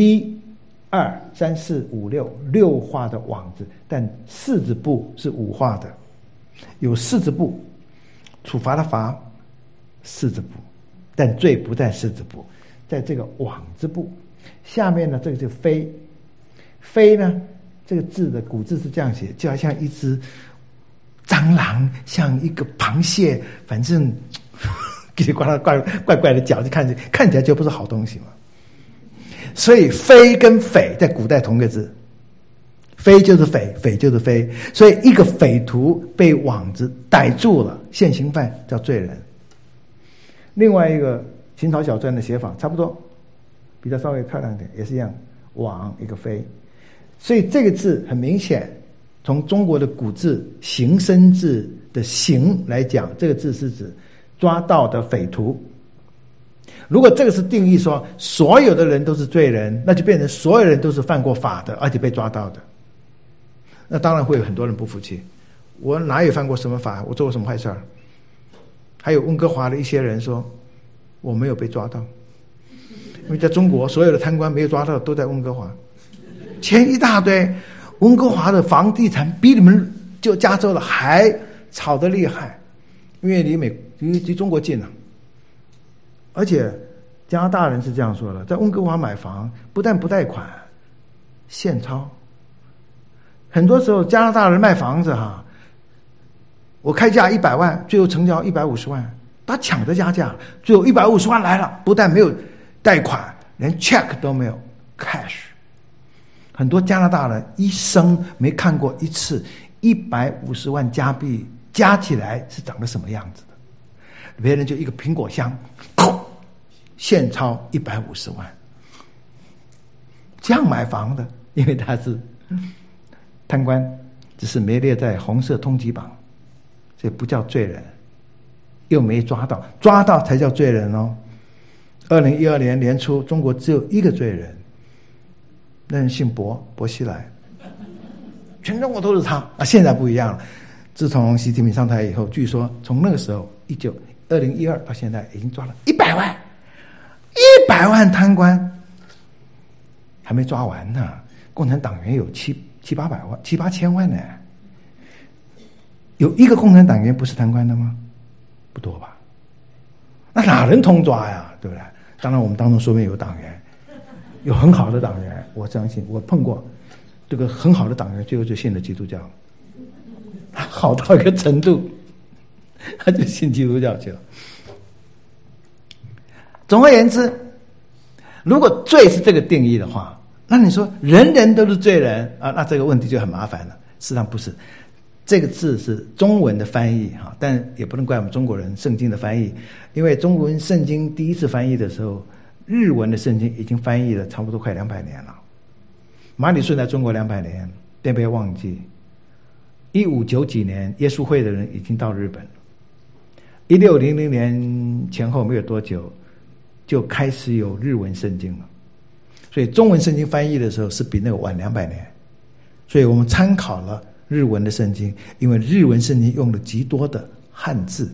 1、2、3、4、5、6画的枉字，但四字部是5画的。有四字部，处罚的罚，四字部，但罪不在四字部，在这个枉字部下面呢，这个就非。非呢，这个字的古字是这样写，就好像一只蟑螂，像一个螃蟹，反正给怪怪的脚，就看起来就不是好东西嘛。所以非跟匪在古代同个字，非就是匪，匪就是非，所以一个匪徒被网子逮住了，现行犯叫罪人。另外一个秦朝小篆的写法差不多，比较稍微漂亮一点，也是一样，网一个非。所以这个字很明显，从中国的古字形声字的形来讲，这个字是指抓到的匪徒， 如果这个是定义说所有的人都是罪人，那就变成所有人都是犯过法的，而且被抓到的。那当然会有很多人不服气，我哪有犯过什么法，我做过什么坏事儿？还有温哥华的一些人说我没有被抓到，因为在中国所有的贪官没有抓到都在温哥华，钱一大堆。温哥华的房地产比你们就加州的还炒得厉害，因为离中国近了。而且加拿大人是这样说的，在温哥华买房不但不贷款，现钞。很多时候加拿大人卖房子我开价100万，最后成交150万，他抢着加价，最后150万来了，不但没有贷款，连 check 都没有 cash。 很多加拿大人一生没看过一次150万加币加起来是长个什么样子的，别人就一个苹果箱现钞150万，这样买房的，因为他是贪官，只是没列在红色通缉榜，所以不叫罪人，又没抓到，抓到才叫罪人哦。2012年年初，中国只有一个罪人，那人姓薄熙来，全中国都是他。现在不一样了，自从习近平上台以后，据说从那个时候2012到现在已经抓了100万贪官，还没抓完呢。共产党员有七八千万呢，有一个共产党员不是贪官的吗？不多吧？那哪能通抓呀？对不对？当然我们当中说不定有党员，有很好的党员，我相信我碰过这个很好的党员，最后就信了基督教，好到一个程度他就信基督教去了。总而言之，如果罪是这个定义的话，那你说人人都是罪人那这个问题就很麻烦了。事实上不是，这个字是中文的翻译但也不能怪我们中国人圣经的翻译，因为中文圣经第一次翻译的时候，日文的圣经已经翻译了差不多快200年了。马礼顺在中国200年，别不要忘记1590几年耶稣会的人已经到日本了，1600年前后没有多久就开始有日文圣经了。所以中文圣经翻译的时候是比那个晚200年，所以我们参考了日文的圣经，因为日文圣经用了极多的汉字。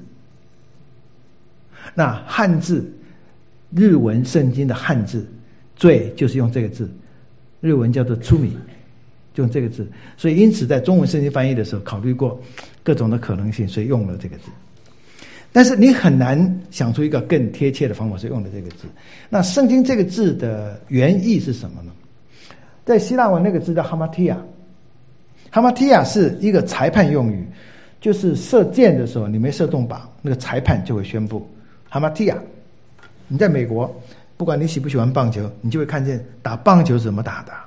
那汉字，日文圣经的汉字罪就是用这个字，日文叫做罪，就用这个字。所以因此在中文圣经翻译的时候考虑过各种的可能性，所以用了这个字。但是你很难想出一个更贴切的方法，是用的这个字。那圣经这个字的原意是什么呢？在希腊文那个字叫哈马提亚，哈马提亚是一个裁判用语，就是射箭的时候你没射中靶，那个裁判就会宣布哈马提亚。你在美国，不管你喜不喜欢棒球，你就会看见打棒球是怎么打的。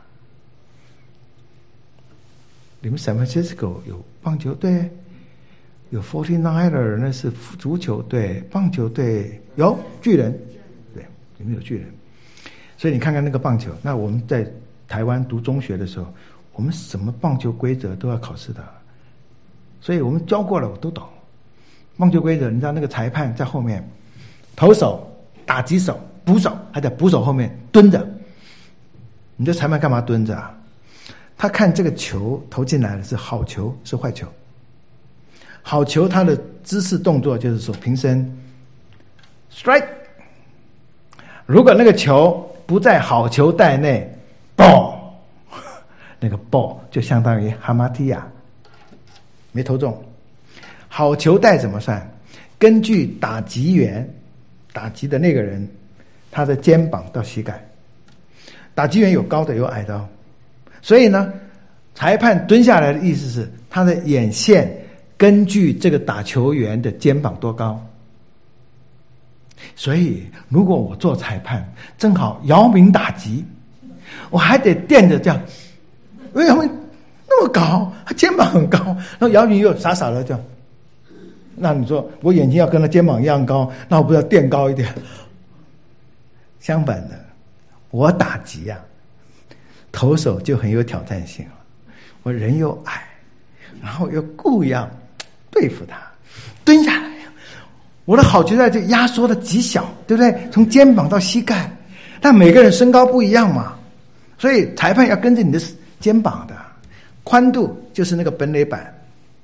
你们 San Francisco 有棒球队，有 49er 那是足球队，棒球队有巨人，对，你们有巨人。所以你看看那个棒球，那我们在台湾读中学的时候，我们什么棒球规则都要考试的，所以我们教过了，我都懂。棒球规则，你知道那个裁判在后面，投手、打击手、捕手还在捕手后面蹲着。你这裁判干嘛蹲着啊？他看这个球投进来了是好球是坏球。好球他的姿势动作就是手平伸 strike， 如果那个球不在好球带内 ball， 那个 ball 就相当于哈马提亚，没投中。好球带怎么算？根据打击员打击的那个人他的肩膀到膝盖，打击员有高的有矮的所以呢裁判蹲下来的意思是他的眼线根据这个打球员的肩膀多高。所以如果我做裁判正好姚明打击，我还得垫着这样，因为姚明那么高，他肩膀很高，然后姚明又傻傻的这样，那你说我眼睛要跟他肩膀一样高，那我不要垫高一点？相反的，我打击投手就很有挑战性了。我人又矮，然后又故意要对付他，蹲下来， 我的好球带就压缩的极小，对不对？从肩膀到膝盖，但每个人身高不一样嘛，所以裁判要跟着你的肩膀的宽度，就是那个本垒板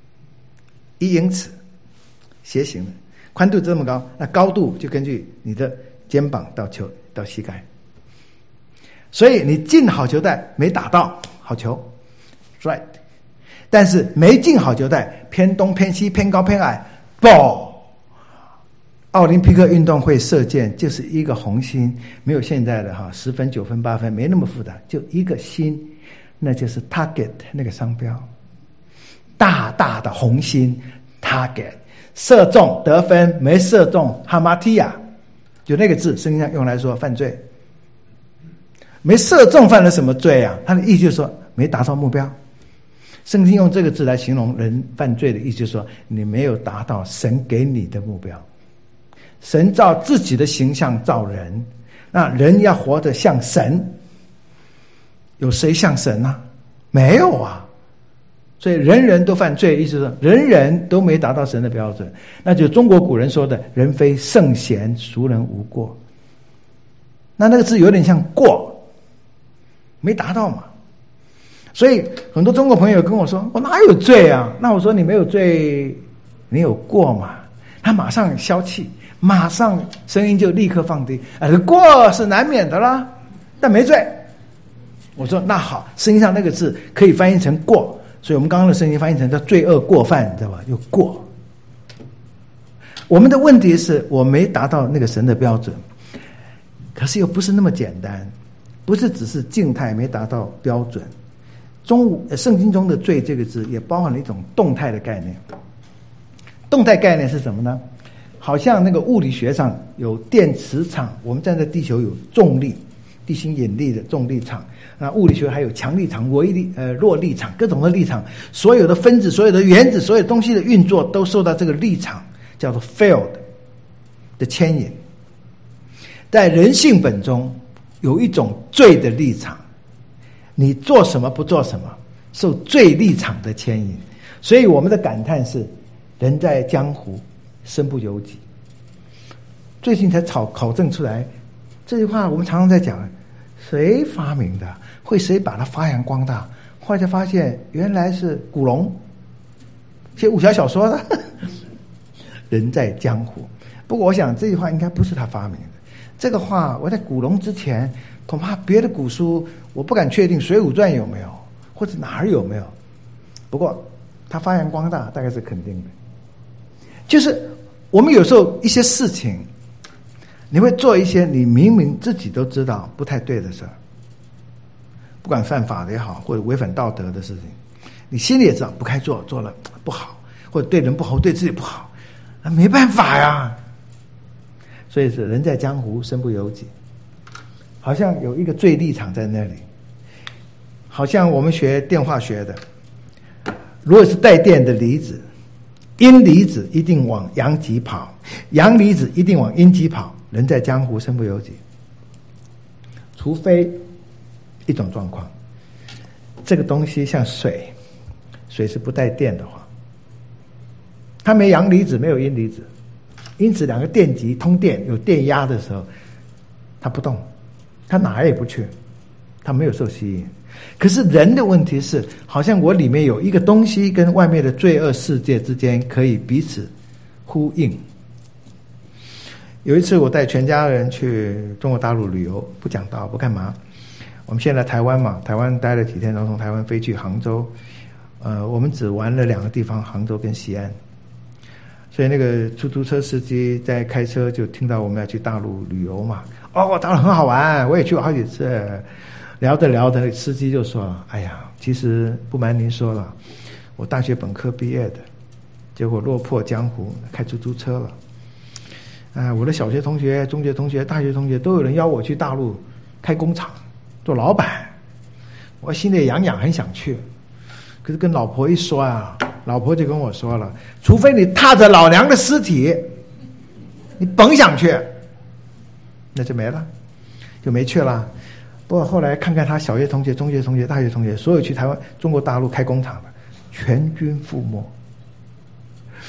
1英尺，斜形的宽度这么高，那高度就根据你的肩膀到膝盖。所以你进好球带没打到好球 right， 但是没进好球带，偏东偏西偏高偏矮 ball。奥林匹克运动会射箭就是一个红心，没有现在的10分9分8分，没那么复杂，就一个心，那就是 target 那个商标，大大的红心 target， 射中得分，没射中哈马提亚，就那个字圣经上用来说犯罪，没射中犯了什么罪啊？他的意思就是说没达到目标。圣经用这个字来形容人犯罪的意思就是说你没有达到神给你的目标。神照自己的形象造人，那人要活得像神，有谁像神啊？没有啊。所以人人都犯罪，意思是说人人都没达到神的标准，那就中国古人说的人非圣贤，孰人无过。那个字有点像过，没达到嘛。所以很多中国朋友跟我说，我哪有罪啊？那我说你没有罪，你有过嘛？他马上消气，马上声音就立刻放低，过是难免的啦，但没罪。我说那好，圣经上那个字可以翻译成过，所以我们刚刚的圣经翻译成叫罪恶过犯，知道吧？就过。我们的问题是我没达到那个神的标准，可是又不是那么简单，不是只是静态没达到标准。圣经中的罪这个字也包含了一种动态的概念。动态概念是什么呢？好像那个物理学上有电磁场，我们站在地球有重力，地心引力的重力场，那物理学还有强力场、弱力场，各种的力场，所有的分子、所有的原子、所有东西的运作都受到这个力场叫做 field 的牵引。在人性本中有一种罪的立场，你做什么不做什么，受罪立场的牵引。所以我们的感叹是人在江湖身不由己。最近才考证出来这句话，我们常常在讲谁发明的，会谁把它发扬光大，后来才发现原来是古龙写武侠小说的人在江湖。不过我想这句话应该不是他发明的，这个话我在古龙之前恐怕别的古书我不敢确定水浒传有没有，或者哪儿有没有，不过他发扬光大大概是肯定的。就是我们有时候一些事情你会做一些你明明自己都知道不太对的事儿，不管犯法的也好，或者违反道德的事情，你心里也知道不该做，做了不好，或者对人不好，对自己不好，没办法呀。所以是人在江湖身不由己，好像有一个罪立场在那里。好像我们学电化学的，如果是带电的离子，阴离子一定往阳极跑，阳离子一定往阴极跑，人在江湖身不由己。除非一种状况，这个东西像水，水是不带电的话，它没阳离子没有阴离子，因此两个电极通电有电压的时候，它不动，它哪儿也不去，它没有受吸引。可是人的问题是，好像我里面有一个东西跟外面的罪恶世界之间可以彼此呼应。有一次我带全家人去中国大陆旅游，不讲道不干嘛，我们现在台湾嘛，台湾待了几天，然后从台湾飞去杭州，我们只玩了2个地方，杭州跟西安。所以那个出租车司机在开车就听到我们要去大陆旅游嘛，大陆很好玩，我也去过好几次。聊着司机就说，哎呀，其实不瞒您说了，我大学本科毕业的，结果落魄江湖开出租车了。我的小学同学、中学同学、大学同学都有人邀我去大陆开工厂做老板，我心里痒痒很想去，可是跟老婆一说啊，老婆就跟我说了，除非你踏着老娘的尸体，你甭想去，那就没了，就没去了。不过后来看看他小学同学、中学同学、大学同学，所有去台湾、中国大陆开工厂的，全军覆没。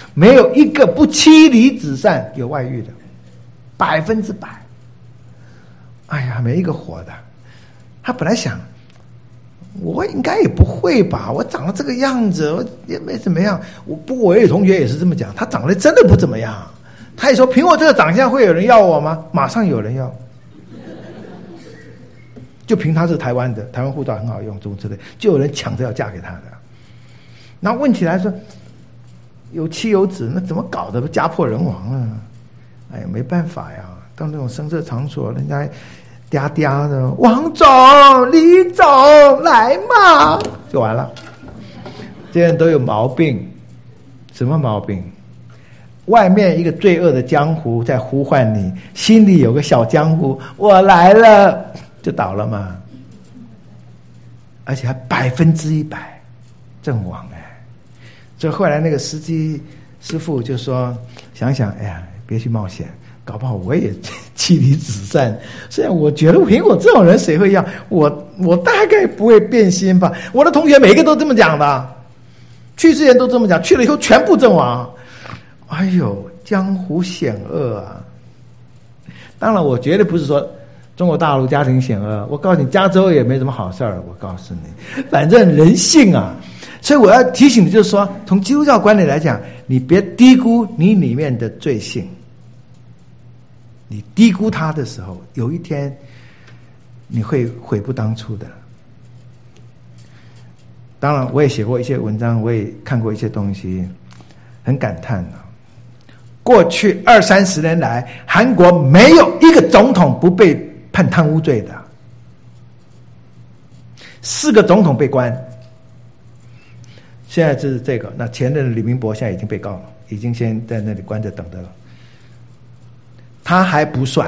没有一个不妻离子散有外遇的，100%。哎呀，没一个活的。他本来想，我应该也不会吧，我长得这个样子，我也没怎么样。我有同学也是这么讲，他长得真的不怎么样。他也说，凭我这个长相会有人要我吗？马上有人要。就凭他是台湾的，台湾护照很好用，诸如此类，就有人抢着要嫁给他的。然后问起来说，有妻有子，那怎么搞的？家破人亡了。哎呀，没办法呀，到那种声色场所，人家嗲嗲的，王总、李总来嘛，就完了。这些人都有毛病。什么毛病？外面一个罪恶的江湖在呼唤你，心里有个小江湖，我来了，就倒了嘛。而且还100%阵亡哎。所以后来那个司机师傅就说，想想，哎呀，别去冒险，搞不好我也妻离子散。虽然我觉得凭我这种人谁会要我大概不会变心吧。我的同学每一个都这么讲的，去之前都这么讲，去了以后全部阵亡。哎呦，江湖险恶啊！当然，我绝对不是说中国大陆家庭险恶，我告诉你，加州也没什么好事儿。我告诉你，反正人性啊。所以我要提醒你，就是说，从基督教观点来讲，你别低估你里面的罪性。你低估它的时候，有一天你会悔不当初的。当然，我也写过一些文章，我也看过一些东西，很感叹啊。过去20-30年来，韩国没有一个总统不被判贪污罪的，4个总统被关。现在是这个，那前任的李明博现在已经被告了，已经先在那里关着等着了。他还不算，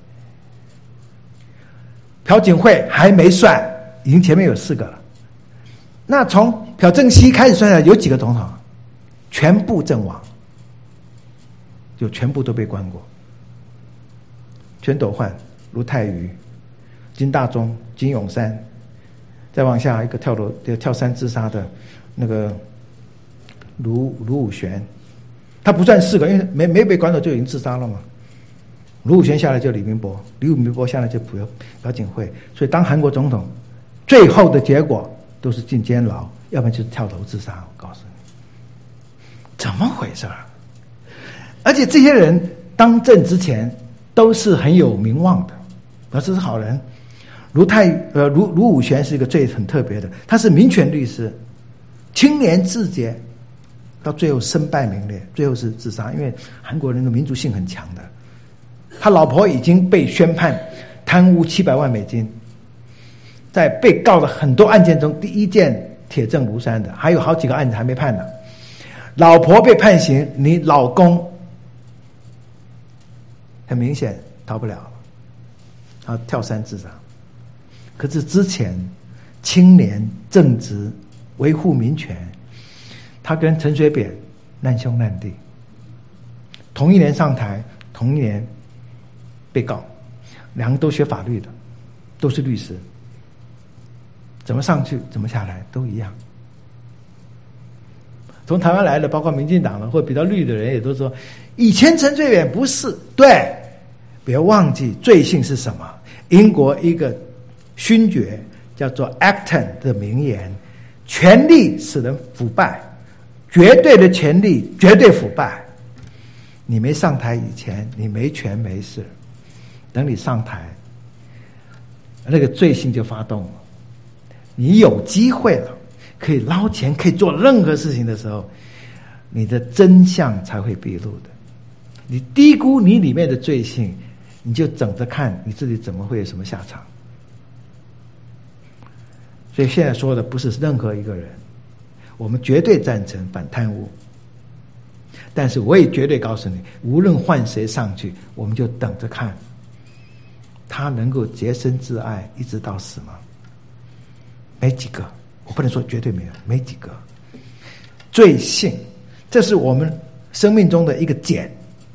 朴槿惠还没算，已经前面有4个了。那从朴正熙开始算下来，有几个总统？全部阵亡。就全部都被关过，全斗焕、卢泰愚、金大中、金永山，再往下一个跳山自杀的那个卢武铉，他不算4个，因为没被关走就已经自杀了嘛。卢武铉下来就李明博，李明博下来就朴槿惠，所以当韩国总统，最后的结果都是进监牢，要不然就是跳楼自杀。我告诉你，怎么回事啊？而且这些人当政之前都是很有名望的，表示是好人。卢武铉是一个很特别的，他是民权律师，青年志杰，到最后身败名裂，最后是自杀。因为韩国人的民族性很强的，他老婆已经被宣判贪污700万美金，在被告的很多案件中，第一件铁证如山的，还有好几个案子还没判呢。老婆被判刑，你老公很明显逃不了了，他跳山自杀。可是之前青年正直维护民权，他跟陈水扁难兄难弟，同一年上台，同一年被告，两个都学法律的，都是律师，怎么上去怎么下来都一样。从台湾来的，包括民进党的或比较绿的人也都说，以前陈水扁不是。对，别忘记罪性是什么。英国一个勋爵叫做 Acton 的名言，权力使人腐败，绝对的权力绝对腐败。你没上台以前，你没权没势，等你上台，那个罪性就发动了。你有机会了，可以捞钱，可以做任何事情的时候，你的真相才会毕露的。你低估你里面的罪性，你就等着看你自己怎么会有什么下场。所以现在说的不是任何一个人，我们绝对赞成反贪污，但是我也绝对告诉你，无论换谁上去，我们就等着看他能够洁身自爱一直到死吗？没几个，我不能说绝对没有，没几个。罪性，这是我们生命中的一个茧，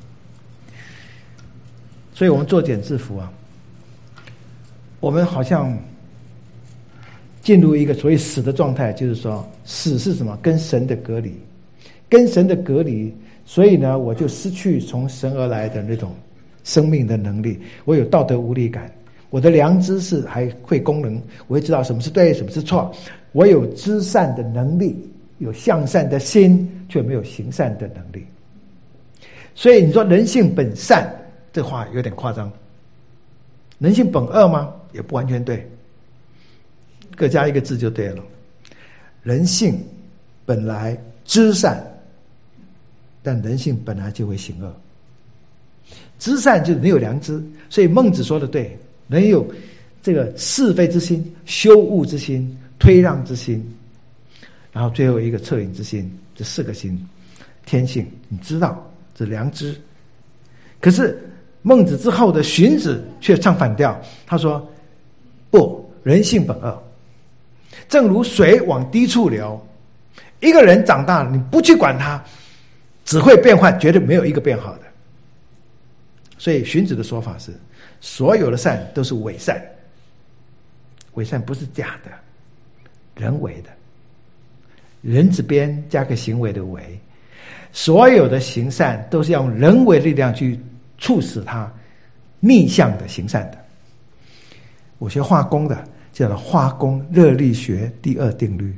所以我们作茧自缚啊。我们好像进入一个所谓死的状态，就是说死是什么？跟神的隔离，跟神的隔离所以呢，我就失去从神而来的那种生命的能力，我有道德无力感，我的良知是还会功能，我会知道什么是对，什么是错，我有知善的能力，有向善的心，却没有行善的能力。所以你说人性本善，这话有点夸张。人性本恶吗？也不完全对，各加一个字就对了。人性本来知善，但人性本来就会行恶。知善就是人有良知，所以孟子说的对，人有这个是非之心、羞恶之心、推让之心，然后最后一个恻隐之心，这4个心，天性你知道，这良知。可是孟子之后的荀子却唱反调，他说不，人性本恶，正如水往低处流，一个人长大了，你不去管他，只会变坏，绝对没有一个变好的。所以荀子的说法是，所有的善都是伪善，伪善不是假的，人为的，人字边加个行为的为，所有的行善都是要用人为力量去促使它逆向的行善的。我学化工的，叫做化工热力学第2定律。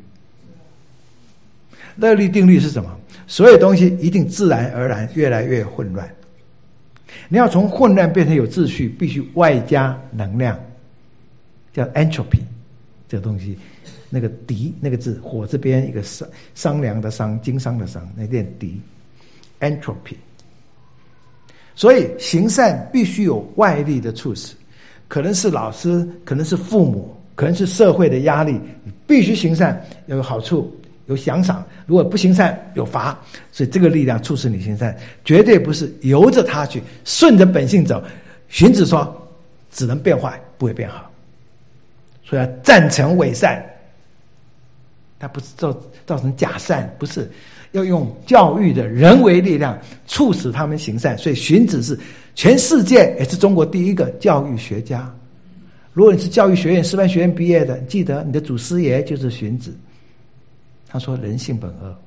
热力定律是什么？所有东西一定自然而然越来越混乱，你要从混乱变成有秩序，必须外加能量，叫 entropy 这个东西。那个敌那个字，火这边一个商量的商，经商的商，那念敌 entropy。 所以行善必须有外力的促使，可能是老师，可能是父母，可能是社会的压力，你必须行善，要有好处，有奖赏，如果不行善有罚。所以这个力量促使你行善，绝对不是由着他去，顺着本性走。荀子说只能变坏，不会变好，所以要赞成伪善，它不是造成假善，不是，要用教育的人为力量促使他们行善。所以荀子是全世界也是中国第一个教育学家。如果你是教育学院师范学院毕业的，记得你的祖师爷就是荀子，他说人性本恶。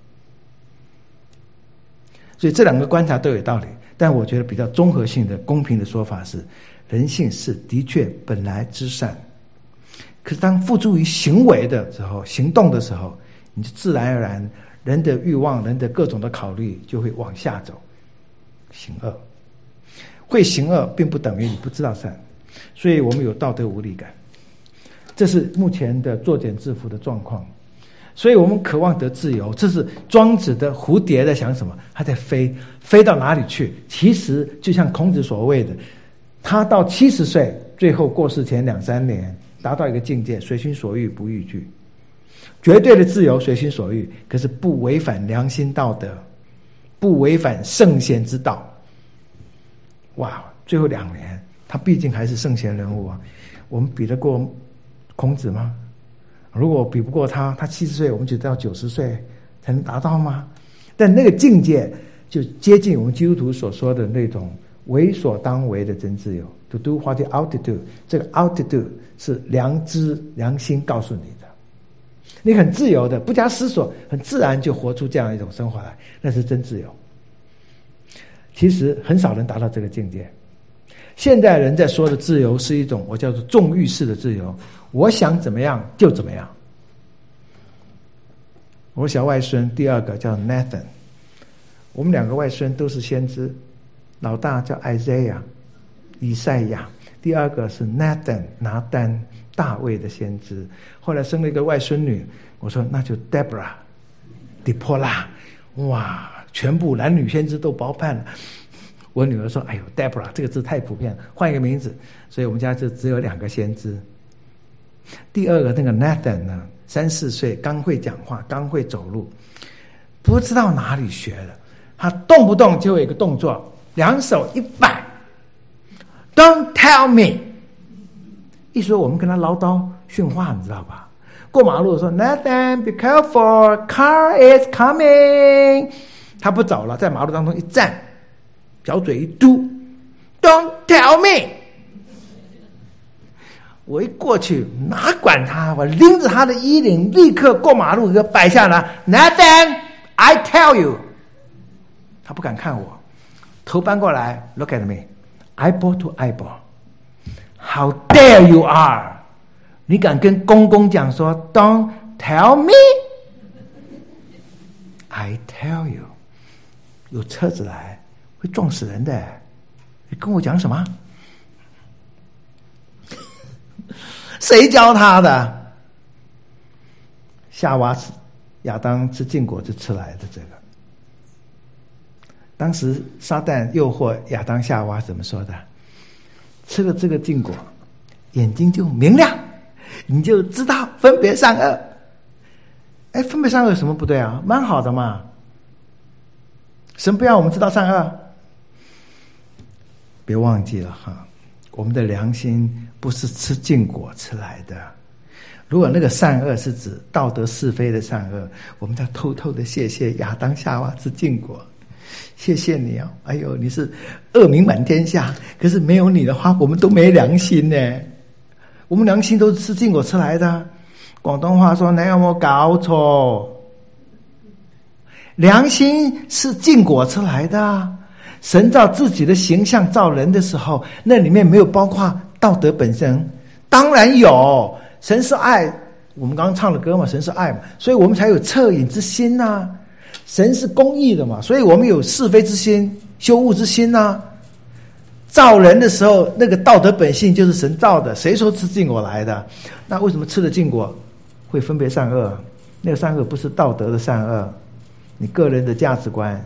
所以这2个观察都有道理，但我觉得比较综合性的公平的说法是，人性是的确本来之善，可是当付诸于行为的时候，行动的时候，你就自然而然人的欲望，人的各种的考虑就会往下走，行恶。会行恶并不等于你不知道善，所以我们有道德无力感，这是目前的作茧自缚的状况。所以我们渴望得自由，这是庄子的蝴蝶在想什么？他在飞，飞到哪里去？其实就像孔子所谓的，他到70岁，最后过世前2-3年，达到一个境界，随心所欲不逾矩，绝对的自由，随心所欲，可是不违反良心道德，不违反圣贤之道。哇，最后2年，他毕竟还是圣贤人物啊，我们比得过孔子吗？如果比不过他70岁，我们觉得要90岁才能达到吗？但那个境界就接近我们基督徒所说的那种为所当为的真自由。To do what you ought to do， 这个 ought to do 是良知、良心告诉你的。你很自由的，不加思索，很自然就活出这样一种生活来，那是真自由。其实很少人达到这个境界。现代人在说的自由是一种我叫做纵欲式的自由，我想怎么样就怎么样。我小外孙第2个叫 Nathan， 我们2个外孙都是先知，老大叫 Isaiah 以赛亚，第2个是 Nathan 拿单大卫的先知，后来生了一个外孙女，我说那就 Deborah 底波拉，哇，全部男女先知都包办了。我女儿说：“哎呦 ，Deborah 这个字太普遍了，换一个名字。”所以我们家就只有2个先知。第2个那个 Nathan 呢，3-4岁，刚会讲话，刚会走路，不知道哪里学的，他动不动就有一个动作，2手一摆 ，Don't tell me。一说我们跟他唠叨训话，你知道吧？过马路说 Nathan be careful, car is coming。他不走了，在马路当中一站。小嘴一嘟 Don't tell me。 我一过去哪管他，我拎着他的衣领，立刻过马路给摆下来 Nathan I tell you。 他不敢看我，头搬过来 ，look at me， eyeball to eyeball。How dare you are！ 你敢跟公公讲说 ，Don't tell me。I tell you， 有车子来会撞死人的，你跟我讲什么？谁教他的？夏娃亚当吃禁果子吃来的这个。当时撒旦诱惑亚当夏娃怎么说的？吃了这个禁果，眼睛就明亮，你就知道分别善恶。哎，分别善恶有什么不对啊？蛮好的嘛。神不要我们知道善恶，别忘记了哈，我们的良心不是吃禁果吃来的。如果那个善恶是指道德是非的善恶，我们要偷偷的谢谢亚当夏娃吃禁果，谢谢你啊！哎呦，你是恶名满天下，可是没有你的话，我们都没良心呢。我们良心都是吃禁果吃来的。广东话说，你有没有搞错？良心是禁果吃来的。神造自己的形象造人的时候，那里面没有包括道德本身，当然有。神是爱，我们刚刚唱的歌嘛，神是爱嘛，所以我们才有恻隐之心啊。神是公义的嘛，所以我们有是非之心、羞恶之心啊。造人的时候，那个道德本性就是神造的，谁说吃禁果来的？那为什么吃了禁果会分别善恶？那个善恶不是道德的善恶，你个人的价值观。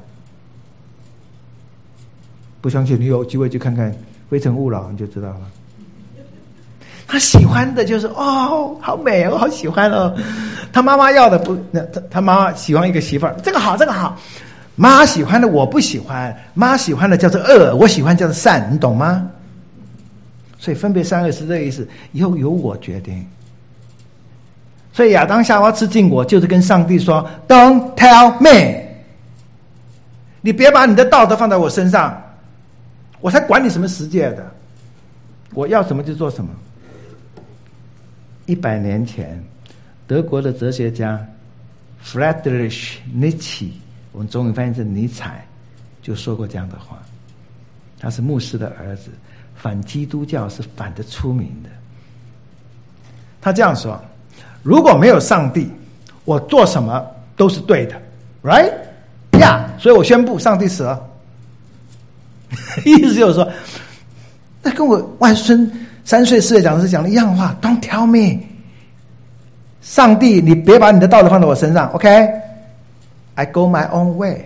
不相信你有机会去看看《非诚勿扰》，你就知道了。他喜欢的就是哦，好美哦，好喜欢哦。他妈妈要的不，他妈妈喜欢一个媳妇儿，这个好，这个好。妈喜欢的我不喜欢，妈喜欢的叫做恶，我喜欢叫做善，你懂吗？所以分别善恶是这个意思，以后由我决定。所以亚当夏娃吃禁果，就是跟上帝说 ，Don't tell me， 你别把你的道德放在我身上，我才管你什么世界的，我要什么就做什么。100年前，德国的哲学家 Friedrich Nietzsche， 我们中文翻译成尼采，就说过这样的话。他是牧师的儿子，反基督教是反得出名的。他这样说：如果没有上帝，我做什么都是对的 ，right？ 呀、yeah, 所以我宣布上帝死了。意思就是说，那跟我外孙3岁4岁讲的一样的话 ，Don't tell me， 上帝，你别把你的道德放在我身上 ，OK？I go my own way。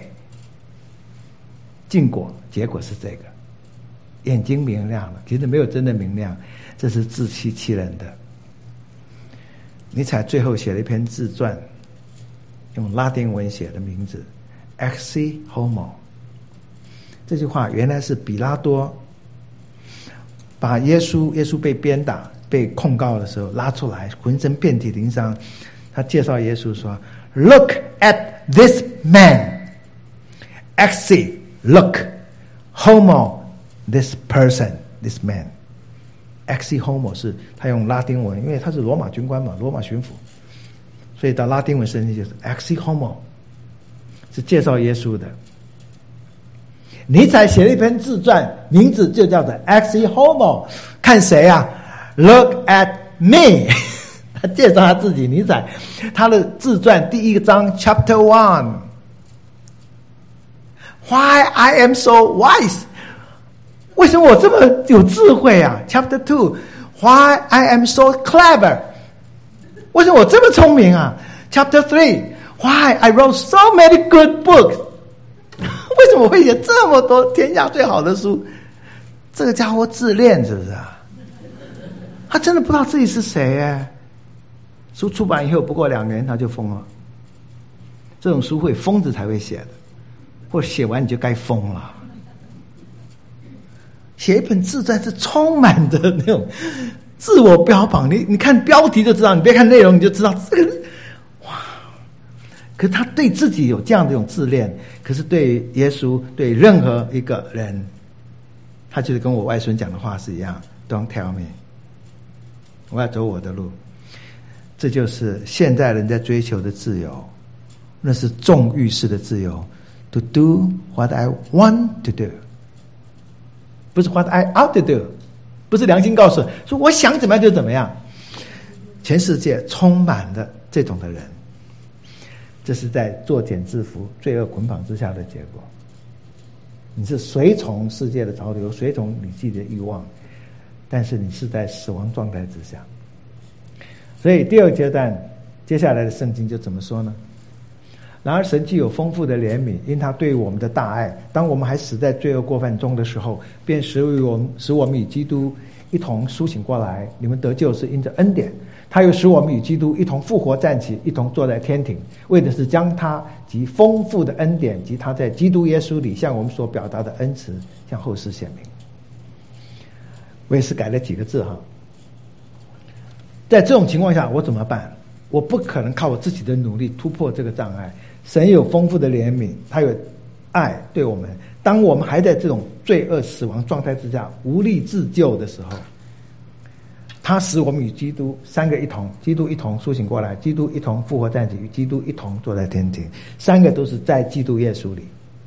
禁果，结果是这个，眼睛明亮了，其实没有真的明亮，这是自欺欺人的。尼采最后写了一篇自传，用拉丁文写的名字 Ex Homo。这句话原来是比拉多把耶稣被鞭打、被控告的时候拉出来，浑身遍体鳞伤。他介绍耶稣说 ：“Look at this man, ex look, homo this person, this man。” ex homo 是他用拉丁文，因为他是罗马军官嘛，罗马巡抚，所以到拉丁文圣经就是 ex homo， 是介绍耶稣的。尼采写了一篇自传，名字就叫做 Ex Homo。看谁啊 ？Look at me。他介绍他自己，尼采他的自传第1章 Chapter 1。Why I am so wise？ 为什么我这么有智慧啊 ？Chapter 2。Why I am so clever？ 为什么我这么聪明啊 ？Chapter 3。Why I wrote so many good books？为什么我会写这么多天下最好的书？这个家伙自恋是不是啊？他真的不知道自己是谁哎。书出版以后不过2年他就疯了。这种书会疯子才会写的，或者写完你就该疯了。写一本自传是充满的那种自我标榜，你看标题就知道，你别看内容你就知道这个。可是他对自己有这样的一种自恋，可是对耶稣，对任何一个人，他就是跟我外孙讲的话是一样 ，Don't tell me， 我要走我的路。这就是现代人在追求的自由，那是纵欲式的自由 ，to do what I want to do， 不是 what I ought to do， 不是良心告诉我说我想怎么样就怎么样。全世界充满了这种的人，这是在作茧自缚、罪恶捆绑之下的结果。你是随从世界的潮流，随从你自己的欲望，但是你是在死亡状态之下。所以第二阶段，接下来的圣经就怎么说呢？然而神既有丰富的怜悯，因他对我们的大爱，当我们还死在罪恶过犯中的时候，便使我们与基督一同苏醒过来。你们得救是因着恩典，他又使我们与基督一同复活站起，一同坐在天庭，为的是将他及丰富的恩典及他在基督耶稣里向我们所表达的恩慈向后世显明。我也是改了几个字哈。在这种情况下我怎么办？我不可能靠我自己的努力突破这个障碍。神有丰富的怜悯，他有爱对我们。当我们还在这种罪恶死亡状态之下无力自救的时候，他使我们与基督三个一同，基督一同苏醒过来，基督一同复活站起，与基督一同坐在天庭，三个都是在基督耶稣里。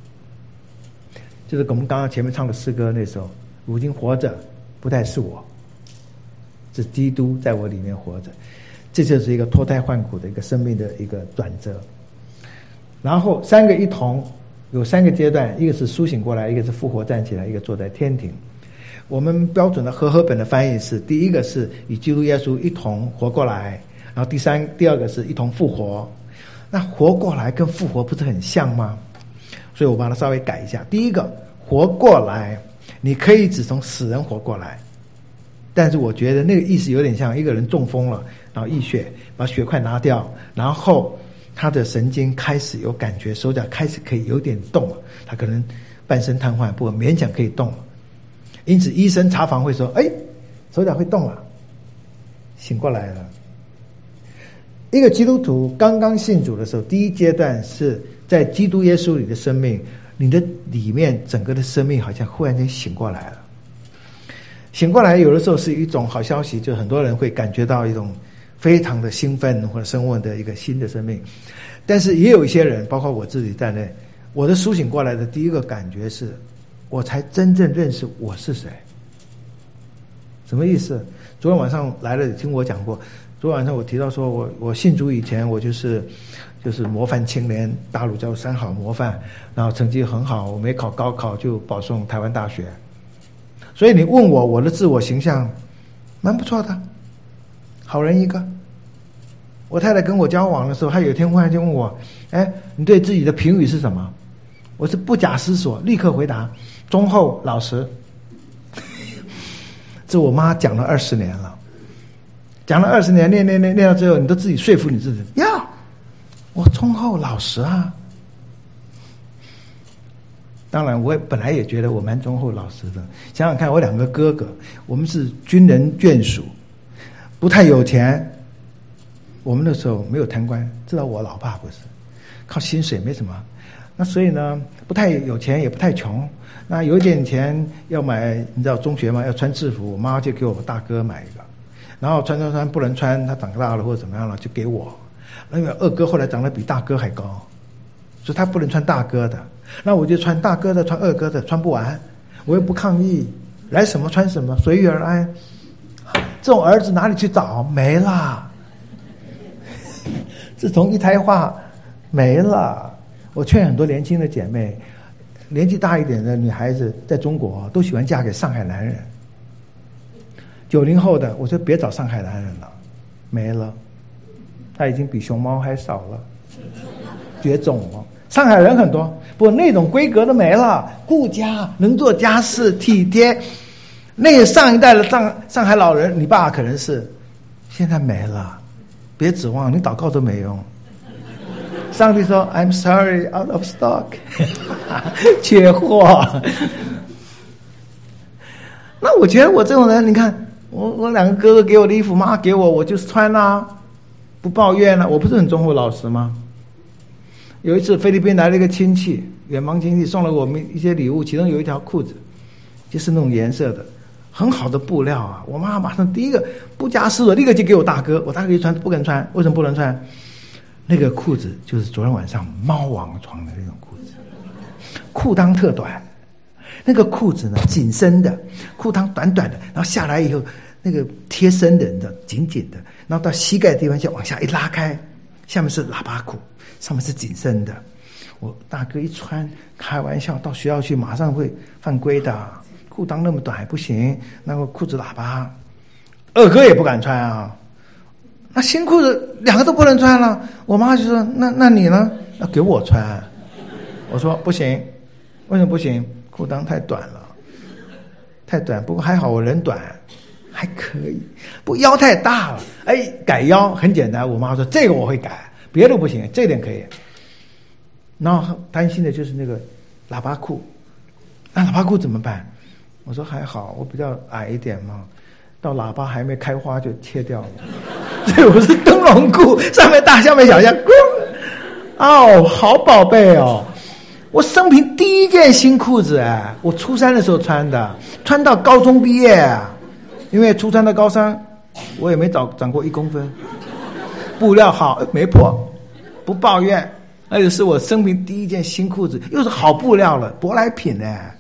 就是我们刚刚前面唱的诗歌那首，如今活着不再是我，是基督在我里面活着。这就是一个脱胎换骨的一个生命的一个转折。然后三个一同有三个阶段，一个是苏醒过来，一个是复活站起来，一个坐在天庭。我们标准的和合本的翻译是，第一个是与基督耶稣一同活过来，然后第二个是一同复活。那活过来跟复活不是很像吗？所以我把它稍微改一下。第一个活过来，你可以只从死人活过来，但是我觉得那个意思有点像一个人中风了，然后溢血，把血块拿掉，然后他的神经开始有感觉，手脚开始可以有点动了，他可能半身瘫痪，不过勉强可以动了。因此医生查房会说，手脚会动了，醒过来了。一个基督徒刚刚信主的时候，第一阶段是在基督耶稣里的生命，你的里面整个的生命好像忽然间醒过来了。醒过来有的时候是一种好消息，就很多人会感觉到一种非常的兴奋或者生问的一个新的生命。但是也有一些人，包括我自己在内，我的苏醒过来的第一个感觉是，我才真正认识我是谁。什么意思？昨天晚上来了听我讲过，昨天晚上我提到说我信主以前我就是模范青年，大陆叫三好模范，然后成绩很好，我没考高考就保送台湾大学。所以你问我的自我形象蛮不错的，好人一个。我太太跟我交往的时候，她有一天忽然就问我，你对自己的评语是什么？我是不假思索立刻回答，忠厚老实。这我妈讲了20年了，讲了20年，练到最后你都自己说服你自己，我忠厚老实啊。当然我本来也觉得我蛮忠厚老实的。想想看，我2个哥哥，我们是军人眷属，不太有钱。我们那时候没有贪官，知道我老爸不是，靠薪水没什么。那所以呢，不太有钱也不太穷。那有一点钱要买，你知道中学嘛，要穿制服，我妈就给我大哥买一个。然后穿不能穿，他长大了或者怎么样了就给我。因为二哥后来长得比大哥还高，所以他不能穿大哥的。那我就穿大哥的，穿二哥的，穿不完，我又不抗议，来什么穿什么，随遇而安。这种儿子哪里去找？没了。自从一胎化没了。我劝很多年轻的姐妹，年纪大一点的女孩子在中国都喜欢嫁给上海男人。90后的我说别找上海男人了，没了，他已经比熊猫还少了，绝种了。上海人很多，不过那种规格的没了，顾家能做家事体贴，那个上一代的上海老人，你爸可能是，现在没了，别指望，你祷告都没用。上帝说 I'm sorry, out of stock 缺货。那我觉得我这种人，你看我2个哥哥给我的衣服，妈给我，我就是穿啊，不抱怨啊，我不是很忠厚老实吗？有一次菲律宾来了一个亲戚，远房亲戚送了我们一些礼物，其中有一条裤子，就是那种颜色的，很好的布料啊。我妈马上第一个不假思索立刻就给我大哥，我大哥一穿不敢穿，为什么不能穿？那个裤子就是昨天晚上猫王穿的那种裤子， 裤裆特短，那个裤子呢紧身的，裤裆短短的，然后下来以后那个贴身的，你知道，紧紧的，然后到膝盖的地方就往下一拉开，下面是喇叭裤，上面是紧身的。我大哥一穿，开玩笑，到学校去马上会犯规的，裤裆那么短还不行，那个裤子喇叭。二哥也不敢穿啊，那新裤子两个都不能穿了。我妈就说：“那你呢？要给我穿。”我说：“不行，为什么不行？裤裆太短了，太短。不过还好我人短，还可以。不腰太大了，哎，改腰很简单。我妈说这个我会改，别的不行，这点可以。然后担心的就是那个喇叭裤，那喇叭裤怎么办？我说还好，我比较矮一点嘛。”到喇叭还没开花就切掉了，所以我是灯笼裤，上面大下面小，像哦，好宝贝哦！我生平第一件新裤子哎，我初三的时候穿的，穿到高中毕业啊，因为初三到高三我也没长过1公分，布料好没破，不抱怨，那也是我生平第一件新裤子，又是好布料了，舶来品哎。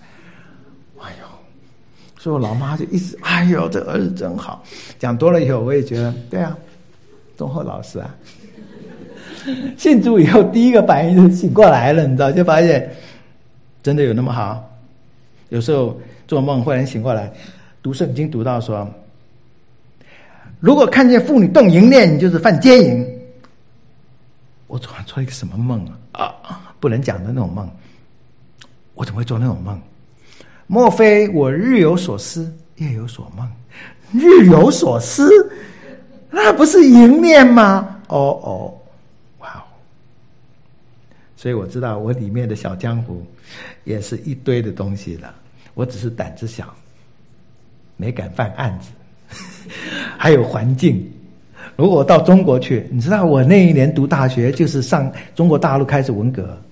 所以我老妈就一直，哎呦，这儿子真好。讲多了以后，我也觉得，对啊，忠厚老实啊。信主以后，第一个反应就是醒过来了，你知道，就发现真的有那么好。有时候做梦忽然醒过来，读圣经读到说，如果看见妇女动淫念，你就是犯奸淫。我做了一个什么梦啊？不能讲的那种梦。我怎么会做那种梦？莫非我日有所思，夜有所梦？日有所思，那不是淫念吗？哦，哇哦！所以我知道我里面的小江湖也是一堆的东西了。我只是胆子小，没敢犯案子。还有环境，如果我到中国去，你知道我那一年读大学就是上中国大陆开始文革。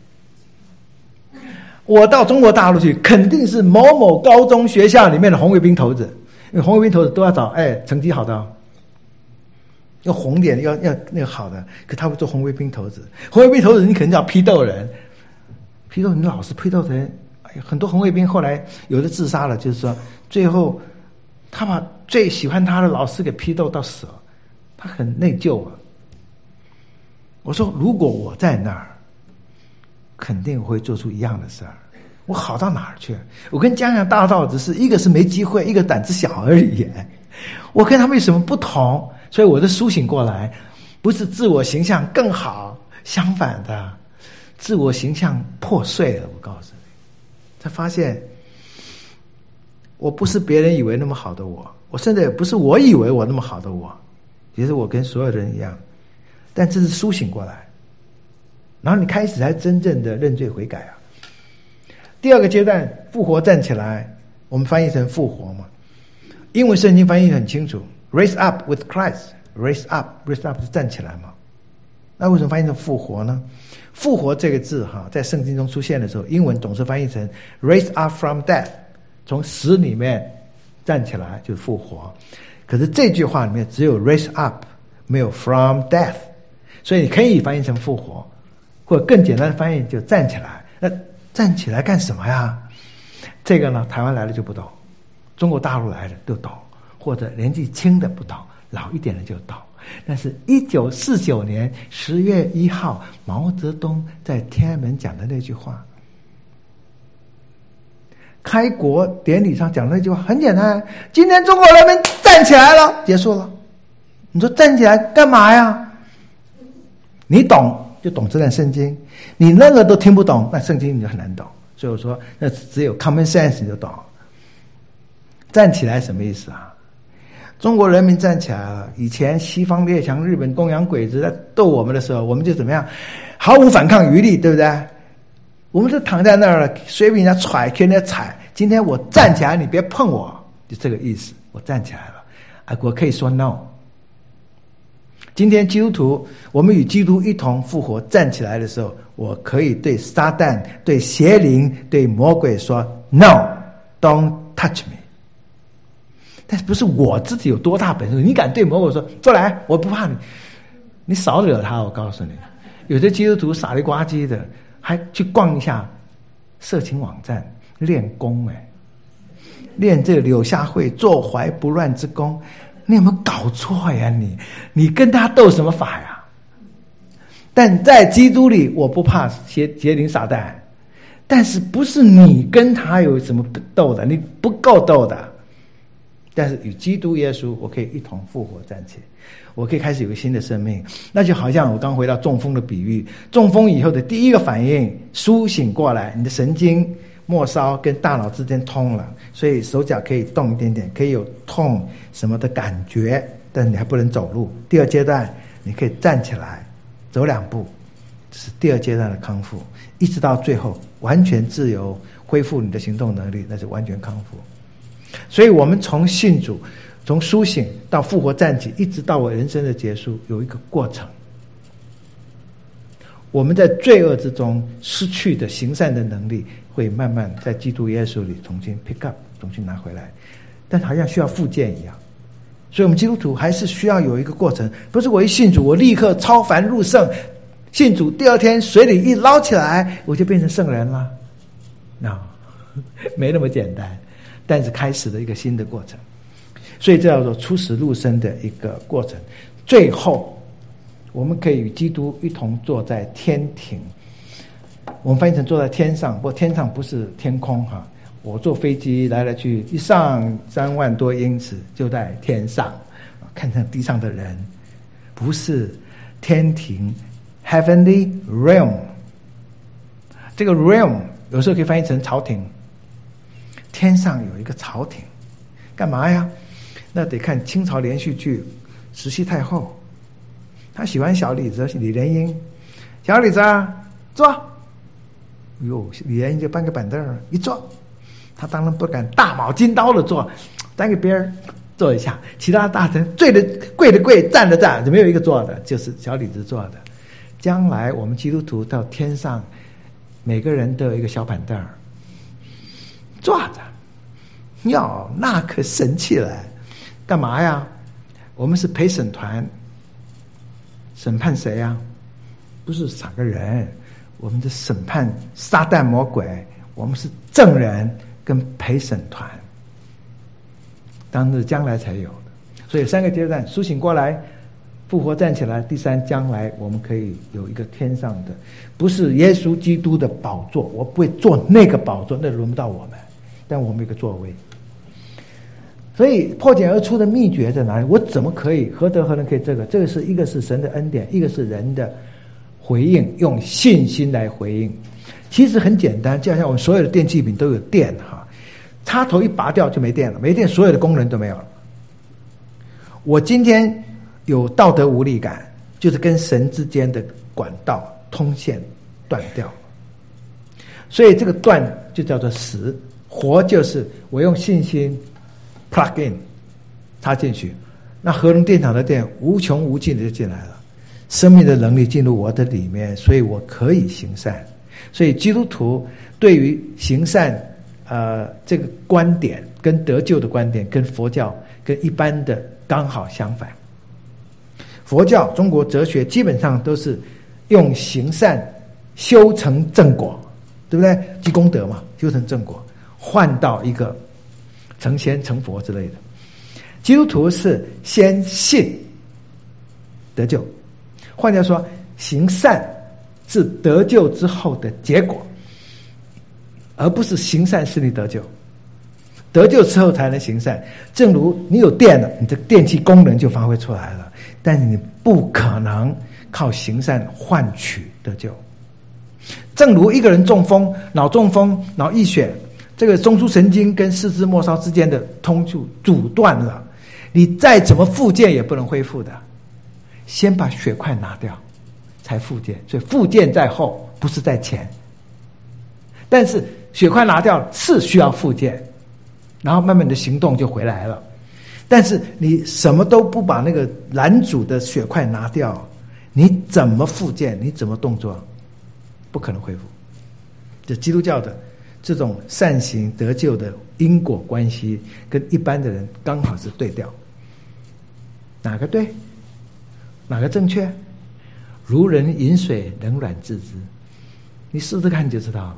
我到中国大陆去，肯定是某某高中学校里面的红卫兵头子，因为红卫兵头子都要找成绩好的，要红点，要那个好的，可他会做红卫兵头子。红卫兵头子你肯定叫批斗人，批斗你老是批斗人，很多红卫兵后来有的自杀了，就是说最后他把最喜欢他的老师给批斗到死了，他很内疚啊。我说如果我在那儿，肯定会做出一样的事儿。我好到哪儿去？我跟江洋大盗只是一个是没机会，一个胆子小而已。我跟他们有什么不同？所以我的苏醒过来，不是自我形象更好，相反的，自我形象破碎了。我告诉你，才发现我不是别人以为那么好的我甚至也不是我以为我那么好的我，其实我跟所有人一样，但这是苏醒过来。然后你开始才真正的认罪悔改啊。第二个阶段，复活站起来，我们翻译成复活嘛。英文圣经翻译很清楚 ，raise up with Christ，raise up 是站起来嘛。那为什么翻译成复活呢？复活这个字在圣经中出现的时候，英文总是翻译成 raise up from death， 从死里面站起来就是复活。可是这句话里面只有 raise up， 没有 from death， 所以你可以翻译成复活。或者更简单的翻译就站起来，那站起来干什么呀？这个呢，台湾来的就不懂，中国大陆来的都懂，或者年纪轻的不懂，老一点的就懂。但是1949年10月1号，毛泽东在天安门讲的那句话，开国典礼上讲的那句话很简单：今天中国人民站起来了，结束了。你说站起来干嘛呀？你懂就懂这段圣经，你任何都听不懂，那圣经你就很难懂。所以我说，那只有 common sense 你就懂。站起来什么意思啊？中国人民站起来了。以前西方列强、日本东洋鬼子在斗我们的时候，我们就怎么样，毫无反抗余力，对不对？我们就躺在那儿了，随便人家踹，给人家踩。今天我站起来，你别碰我，就这个意思。我站起来了，我可以说 no。今天基督徒，我们与基督一同复活站起来的时候，我可以对撒旦、对邪灵、对魔鬼说 No, don't touch me。 但是不是我自己有多大本事，你敢对魔鬼说过来，我不怕你，你少惹他。我告诉你，有的基督徒傻里呱唧的，还去逛一下色情网站练功练这个柳下惠坐怀不乱之功，你有没有搞错呀？你跟他斗什么法呀？但在基督里，我不怕邪灵撒旦，但是不是你跟他有什么斗的，你不够斗的。但是与基督耶稣，我可以一同复活站起，我可以开始有个新的生命。那就好像我刚回到中风的比喻，中风以后的第一个反应，苏醒过来，你的神经末梢跟大脑之间通了，所以手脚可以动一点点，可以有痛什么的感觉，但是你还不能走路。第二阶段，你可以站起来走2步，这是第二阶段的康复，一直到最后完全自由，恢复你的行动能力，那是完全康复。所以我们从信主，从苏醒到复活站起，一直到我人生的结束，有一个过程。我们在罪恶之中失去的行善的能力，会慢慢在基督耶稣里重新 pick up， 重新拿回来，但好像需要复健一样。所以我们基督徒还是需要有一个过程，不是我一信主我立刻超凡入圣，信主第2天水里一捞起来我就变成圣人了， no， 没那么简单，但是开始了一个新的过程。所以这叫做出死入生的一个过程。最后我们可以与基督一同坐在天庭，我们翻译成坐在天上，不过天上不是天空哈。我坐飞机来来去，一上3万多英尺就在天上，看看地上的人，不是天庭 heavenly realm。 这个 realm 有时候可以翻译成朝廷，天上有一个朝廷，干嘛呀？那得看清朝连续剧慈禧太后，她喜欢小李子李莲英，小李子啊坐，哟，李莲英就搬个板凳一坐，他当然不敢大卯金刀的坐，单个边坐一下，其他大臣跪的跪，站的站，就没有一个坐的，就是小李子坐的。将来我们基督徒到天上，每个人都有一个小板凳坐着，哟，那可神气了。干嘛呀？我们是陪审团，审判谁呀？不是3个人，我们的审判撒旦魔鬼，我们是证人跟陪审团，当日将来才有的。所以3个阶段：苏醒过来，复活站起来，第3，将来我们可以有一个天上的，不是耶稣基督的宝座，我不会坐那个宝座，那轮不到我们，但我们有一个座位。所以破茧而出的秘诀在哪里？我怎么可以何德何能可以这个？这个是一个是神的恩典，一个是人的回应，用信心来回应。其实很简单，就好像我们所有的电器品都有电哈，插头一拔掉就没电了，没电所有的功能都没有了。我今天有道德无力感，就是跟神之间的管道通线断掉，所以这个断就叫做死，活就是我用信心 plug in 插进去，那核能电厂的电无穷无尽的就进来了，生命的能力进入我的里面，所以我可以行善。所以基督徒对于行善这个观点跟得救的观点跟佛教跟一般的刚好相反。佛教中国哲学基本上都是用行善修成正果，对不对？积功德嘛，修成正果，换到一个成仙成佛之类的。基督徒是先信得救，换句话说，行善是得救之后的结果，而不是行善使你得救。得救之后才能行善，正如你有电了，你的电器功能就发挥出来了，但是你不可能靠行善换取得救。正如一个人中风，脑中风、脑溢血，这个中枢神经跟四肢末梢之间的通就阻断了，你再怎么复健也不能恢复的，先把血块拿掉才复健，所以复健在后，不是在前。但是血块拿掉是需要复健，然后慢慢的行动就回来了。但是你什么都不把那个拦阻的血块拿掉，你怎么复健？你怎么动作？不可能恢复。这基督教的这种善行得救的因果关系，跟一般的人刚好是对调。哪个对？哪个正确？如人饮水，冷暖自知。你试试看就知道了。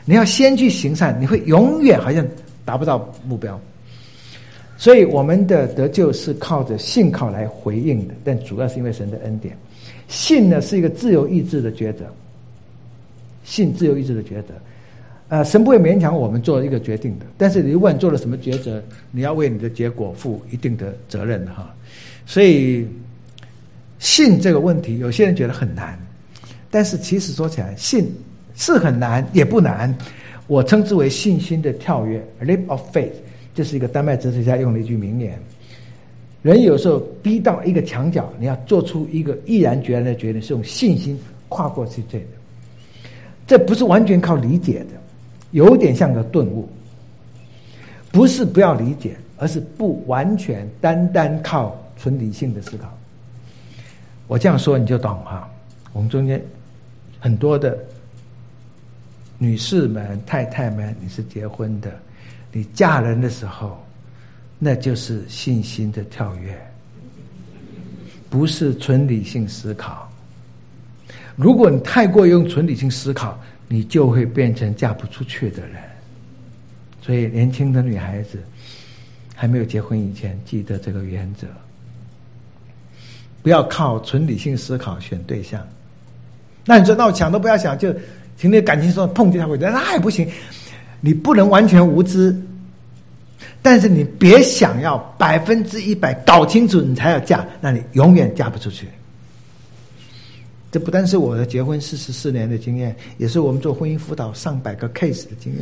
你要先去行善，你会永远好像达不到目标。所以我们的得救是靠着信靠来回应的，但主要是因为神的恩典。信呢是一个自由意志的抉择，信自由意志的抉择。神不会勉强我们做一个决定的，但是你如果你做了什么抉择，你要为你的结果负一定的责任哈。所以信这个问题，有些人觉得很难，但是其实说起来，信是很难也不难。我称之为信心的跳跃 ，leap of faith。这是一个丹麦哲学家用的一句名言：人有时候逼到一个墙角，你要做出一个毅然决然的决定，是用信心跨过去这个。这不是完全靠理解的，有点像个顿悟。不是不要理解，而是不完全单单靠纯理性的思考。我这样说你就懂哈。我们中间很多的女士们、太太们，你是结婚的。你嫁人的时候，那就是信心的跳跃，不是纯理性思考。如果你太过用纯理性思考，你就会变成嫁不出去的人。所以年轻的女孩子还没有结婚以前，记得这个原则，不要靠纯理性思考选对象。那你说，那我想都不要想，就凭那感情说碰见他会，那也不行。你不能完全无知，但是你别想要100%搞清楚你才要嫁，那你永远嫁不出去。这不单是我的结婚44年的经验，也是我们做婚姻辅导上百个 case 的经验。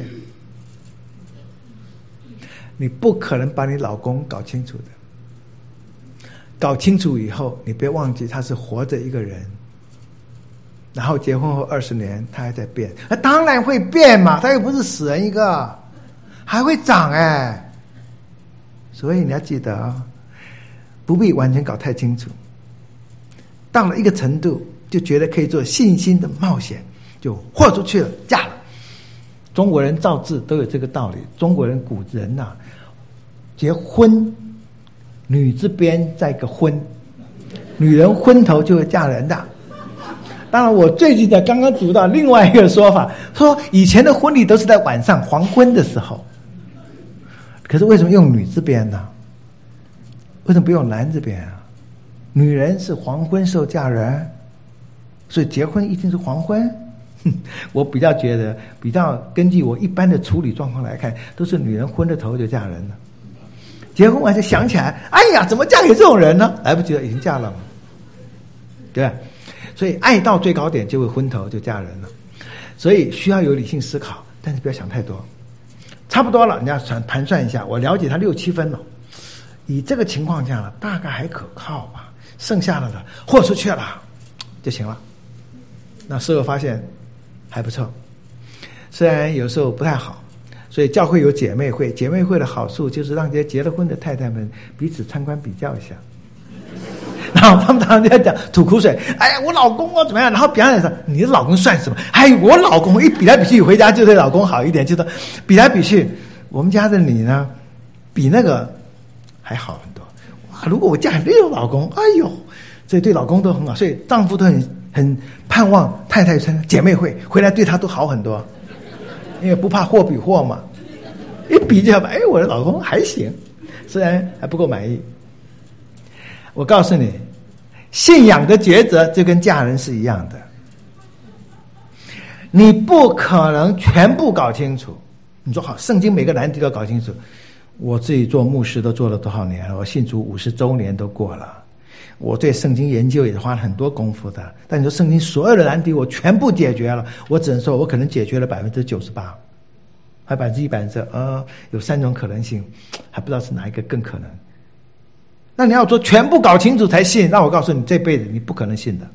你不可能把你老公搞清楚的，搞清楚以后，你别忘记他是活着一个人。然后结婚后20年，他还在变，当然会变嘛，他又不是死人一个，还会长哎。所以你要记得啊，不必完全搞太清楚。到了一个程度，就觉得可以做信心的冒险，就豁出去了，嫁了。中国人造字都有这个道理。中国人古人呐，结婚，女字边再一个婚，女人昏头就会嫁人的。当然，我最近刚刚读到另外一个说法，说以前的婚礼都是在晚上黄昏的时候，可是为什么用女字边呢？为什么不用男字边啊？女人是黄昏时候嫁人，所以结婚一定是黄昏。我比较觉得，比较根据我一般的处理状况来看，都是女人昏着头就嫁人了。结婚完就想起来，哎呀，怎么嫁给这种人呢？来不及了，已经嫁了嘛，对吧？所以爱到最高点就会昏头就嫁人了，所以需要有理性思考，但是不要想太多。差不多了，你要盘算一下，我了解他6、7分了，以这个情况下了，大概还可靠吧，剩下的豁出去了就行了。那事后发现还不错，虽然有时候不太好，所以教会有姐妹会，姐妹会的好处就是让这些结了婚的太太们彼此参观比较一下。然后他们常常在讲吐苦水，哎呀，我老公怎么样？然后别人说你的老公算什么？哎，我老公一比来比去，回家就对老公好一点，就说比来比去，我们家的你呢，比那个还好很多。哇，如果我嫁给那种老公，哎呦，所以对老公都很好，所以丈夫都很盼望太太参姐妹会回来对他都好很多，因为不怕货比货嘛，一比就哎，我的老公还行，虽然还不够满意。我告诉你，信仰的抉择就跟嫁人是一样的，你不可能全部搞清楚。你说好，圣经每个难题都搞清楚。我自己做牧师都做了多少年了？我信主50周年都过了，我对圣经研究也花了很多功夫的。但你说圣经所有的难题我全部解决了，我只能说我可能解决了98%，还100%，有3种可能性，还不知道是哪一个更可能。那你要说全部搞清楚才信，那我告诉你，这辈子你不可能信的。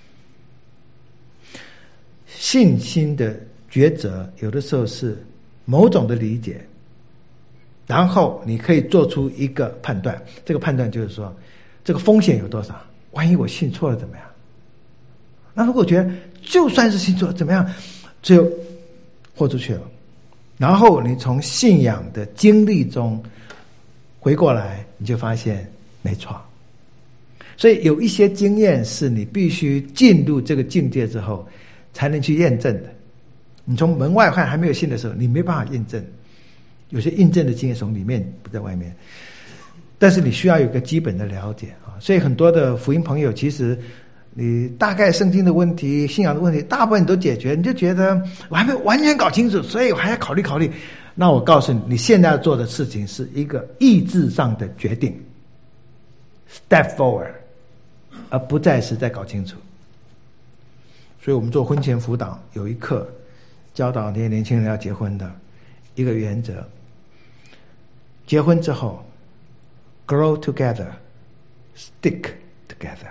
信心的抉择有的时候是某种的理解，然后你可以做出一个判断，这个判断就是说这个风险有多少，万一我信错了怎么样？那如果觉得就算是信错了怎么样，只有豁出去了，然后你从信仰的经历中回过来，你就发现没错。所以有一些经验是你必须进入这个境界之后才能去验证的。 你从门外看还没有信的时候，你没办法印证。有些印证的经验从里面不在外面，但是你需要有个基本的了解啊。所以很多的福音朋友，其实你大概圣经的问题、信仰的问题，大部分你都解决，你就觉得我还没有完全搞清楚，所以我还要考虑考虑。那我告诉你，你现在要做的事情是一个意志上的决定 ，step forward， 而不再是在搞清楚。所以我们做婚前辅导有一课，教导那些年轻人要结婚的一个原则：结婚之后 ，grow together, stick together。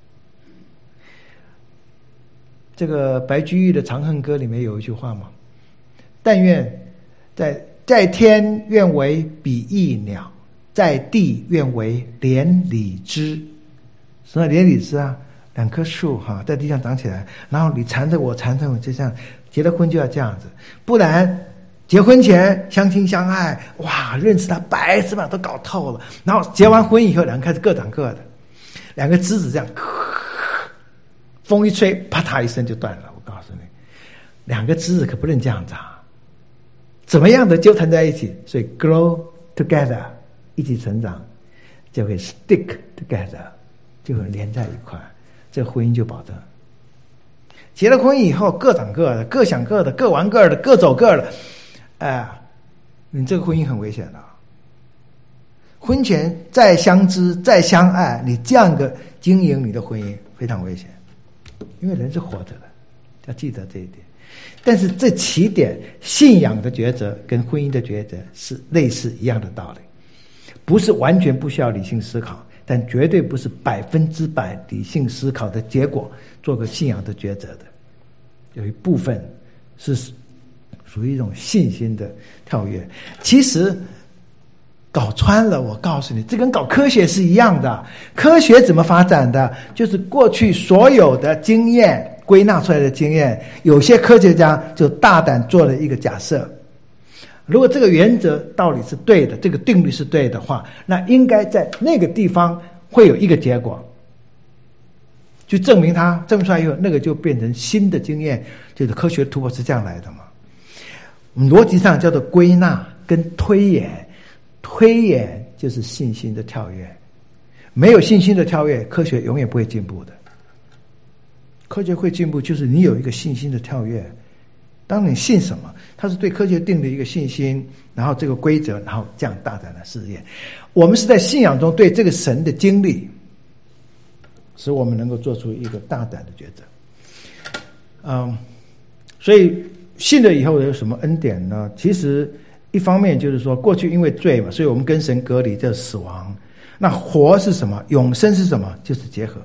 这个白居易的《长恨歌》里面有一句话嘛：“但愿在天愿为比翼鸟，在地愿为连理枝。”什么连理枝啊？两棵树哈，在地上长起来，然后你缠着我，缠着我，就这样。结了婚就要这样子，不然结婚前相亲相爱，哇，认识他百尺嘛都搞透了，然后结完婚以后，两个开始各长各的，两个枝子这样，风一吹，啪嗒一声就断了。我告诉你，两个枝子可不能这样长，怎么样的纠缠在一起，所以 grow together， 一起成长，就会 stick together， 就会连在一块，这婚姻就保证。结了婚以后，各长各的，各想各的，各玩各的，各走各的，你这个婚姻很危险的。婚前再相知再相爱，你这样的经营你的婚姻非常危险，因为人是活着的，要记得这一点。但是这起点信仰的抉择跟婚姻的抉择是类似一样的道理，不是完全不需要理性思考，但绝对不是100%理性思考的结果做个信仰的抉择的，有一部分是属于一种信心的跳跃。其实搞穿了，我告诉你，这跟搞科学是一样的。科学怎么发展的？就是过去所有的经验归纳出来的经验，有些科学家就大胆做了一个假设，如果这个原则道理是对的，这个定律是对的话，那应该在那个地方会有一个结果，就证明它，证明出来以后，那个就变成新的经验，就是科学突破是这样来的嘛。逻辑上叫做归纳跟推演，推演就是信心的跳跃，没有信心的跳跃，科学永远不会进步的。科学会进步，就是你有一个信心的跳跃。当你信什么，它是对科学定的一个信心，然后这个规则，然后这样大胆的试验。我们是在信仰中对这个神的经历，使我们能够做出一个大胆的抉择。所以信了以后有什么恩典呢？其实一方面就是说，过去因为罪嘛，所以我们跟神隔离，这死亡。那活是什么？永生是什么？就是结合。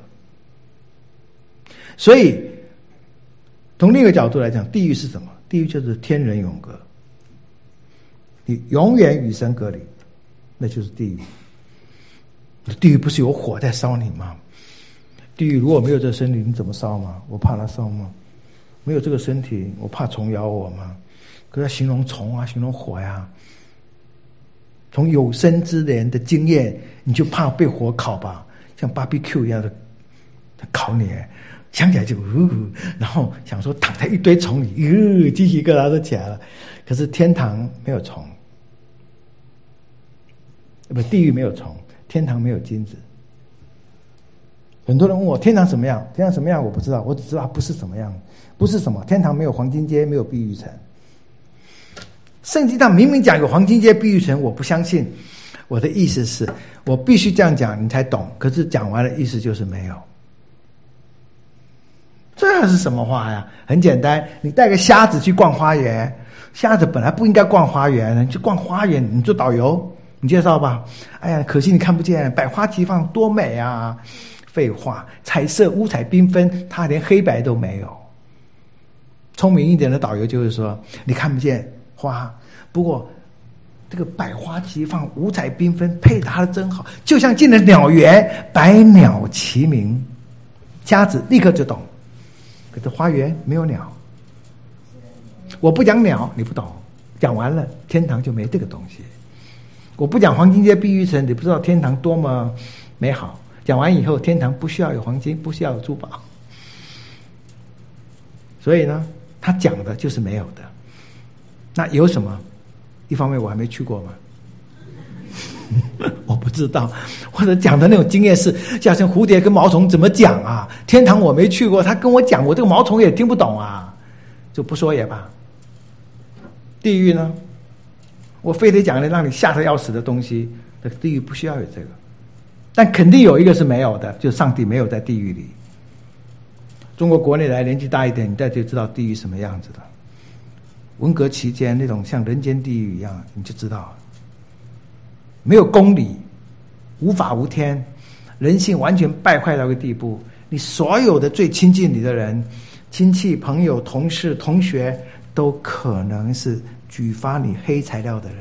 所以从另一个角度来讲，地狱是什么？地狱就是天人永隔，你永远与神隔离，那就是地狱。地狱不是有火在烧你吗？地狱如果没有这个身体，你怎么烧吗？我怕它烧吗？没有这个身体，我怕虫咬我吗？可是要形容虫啊，形容火呀。从有生之年的经验，你就怕被火烤吧，像 BBQ 一样的烤你。想起来就然后想说躺在一堆虫里，鸡皮疙瘩都起来了。可是天堂没有虫，不，地狱没有虫，天堂没有金子。很多人问我天堂什么样？天堂什么样我不知道，我只知道不是什么样，不是什么天堂没有黄金街，没有碧玉城。圣经上明明讲有黄金街、碧玉城，我不相信。我的意思是我必须这样讲你才懂，可是讲完了意思就是没有。这是什么话呀？很简单，你带个瞎子去逛花园，瞎子本来不应该逛花园，你去逛花园，你做导游，你介绍吧。哎呀，可惜你看不见，百花齐放多美啊！废话，彩色五彩缤纷，它连黑白都没有。聪明一点的导游就会说，你看不见花，不过这个百花齐放，五彩缤纷，配搭的真好，就像进了鸟园，百鸟齐鸣。瞎子立刻就懂。可是花园没有鸟，我不讲鸟你不懂，讲完了天堂就没这个东西。我不讲黄金街碧玉城，你不知道天堂多么美好。讲完以后，天堂不需要有黄金，不需要有珠宝。所以呢， 他讲的就是没有的。那有什么？一方面我还没去过嘛，我不知道，或者讲的那种经验是，像蝴蝶跟毛虫怎么讲啊？天堂我没去过，他跟我讲，我这个毛虫也听不懂啊，就不说也罢。地狱呢？我非得讲的让你吓得要死的东西，这个地狱不需要有这个，但肯定有一个是没有的，就是上帝没有在地狱里。中国国内来年纪大一点，你大概就知道地狱什么样子的。文革期间那种像人间地狱一样，你就知道了，没有公理，无法无天，人性完全败坏到一个地步，你所有的最亲近你的人，亲戚朋友同事同学都可能是举发你黑材料的人。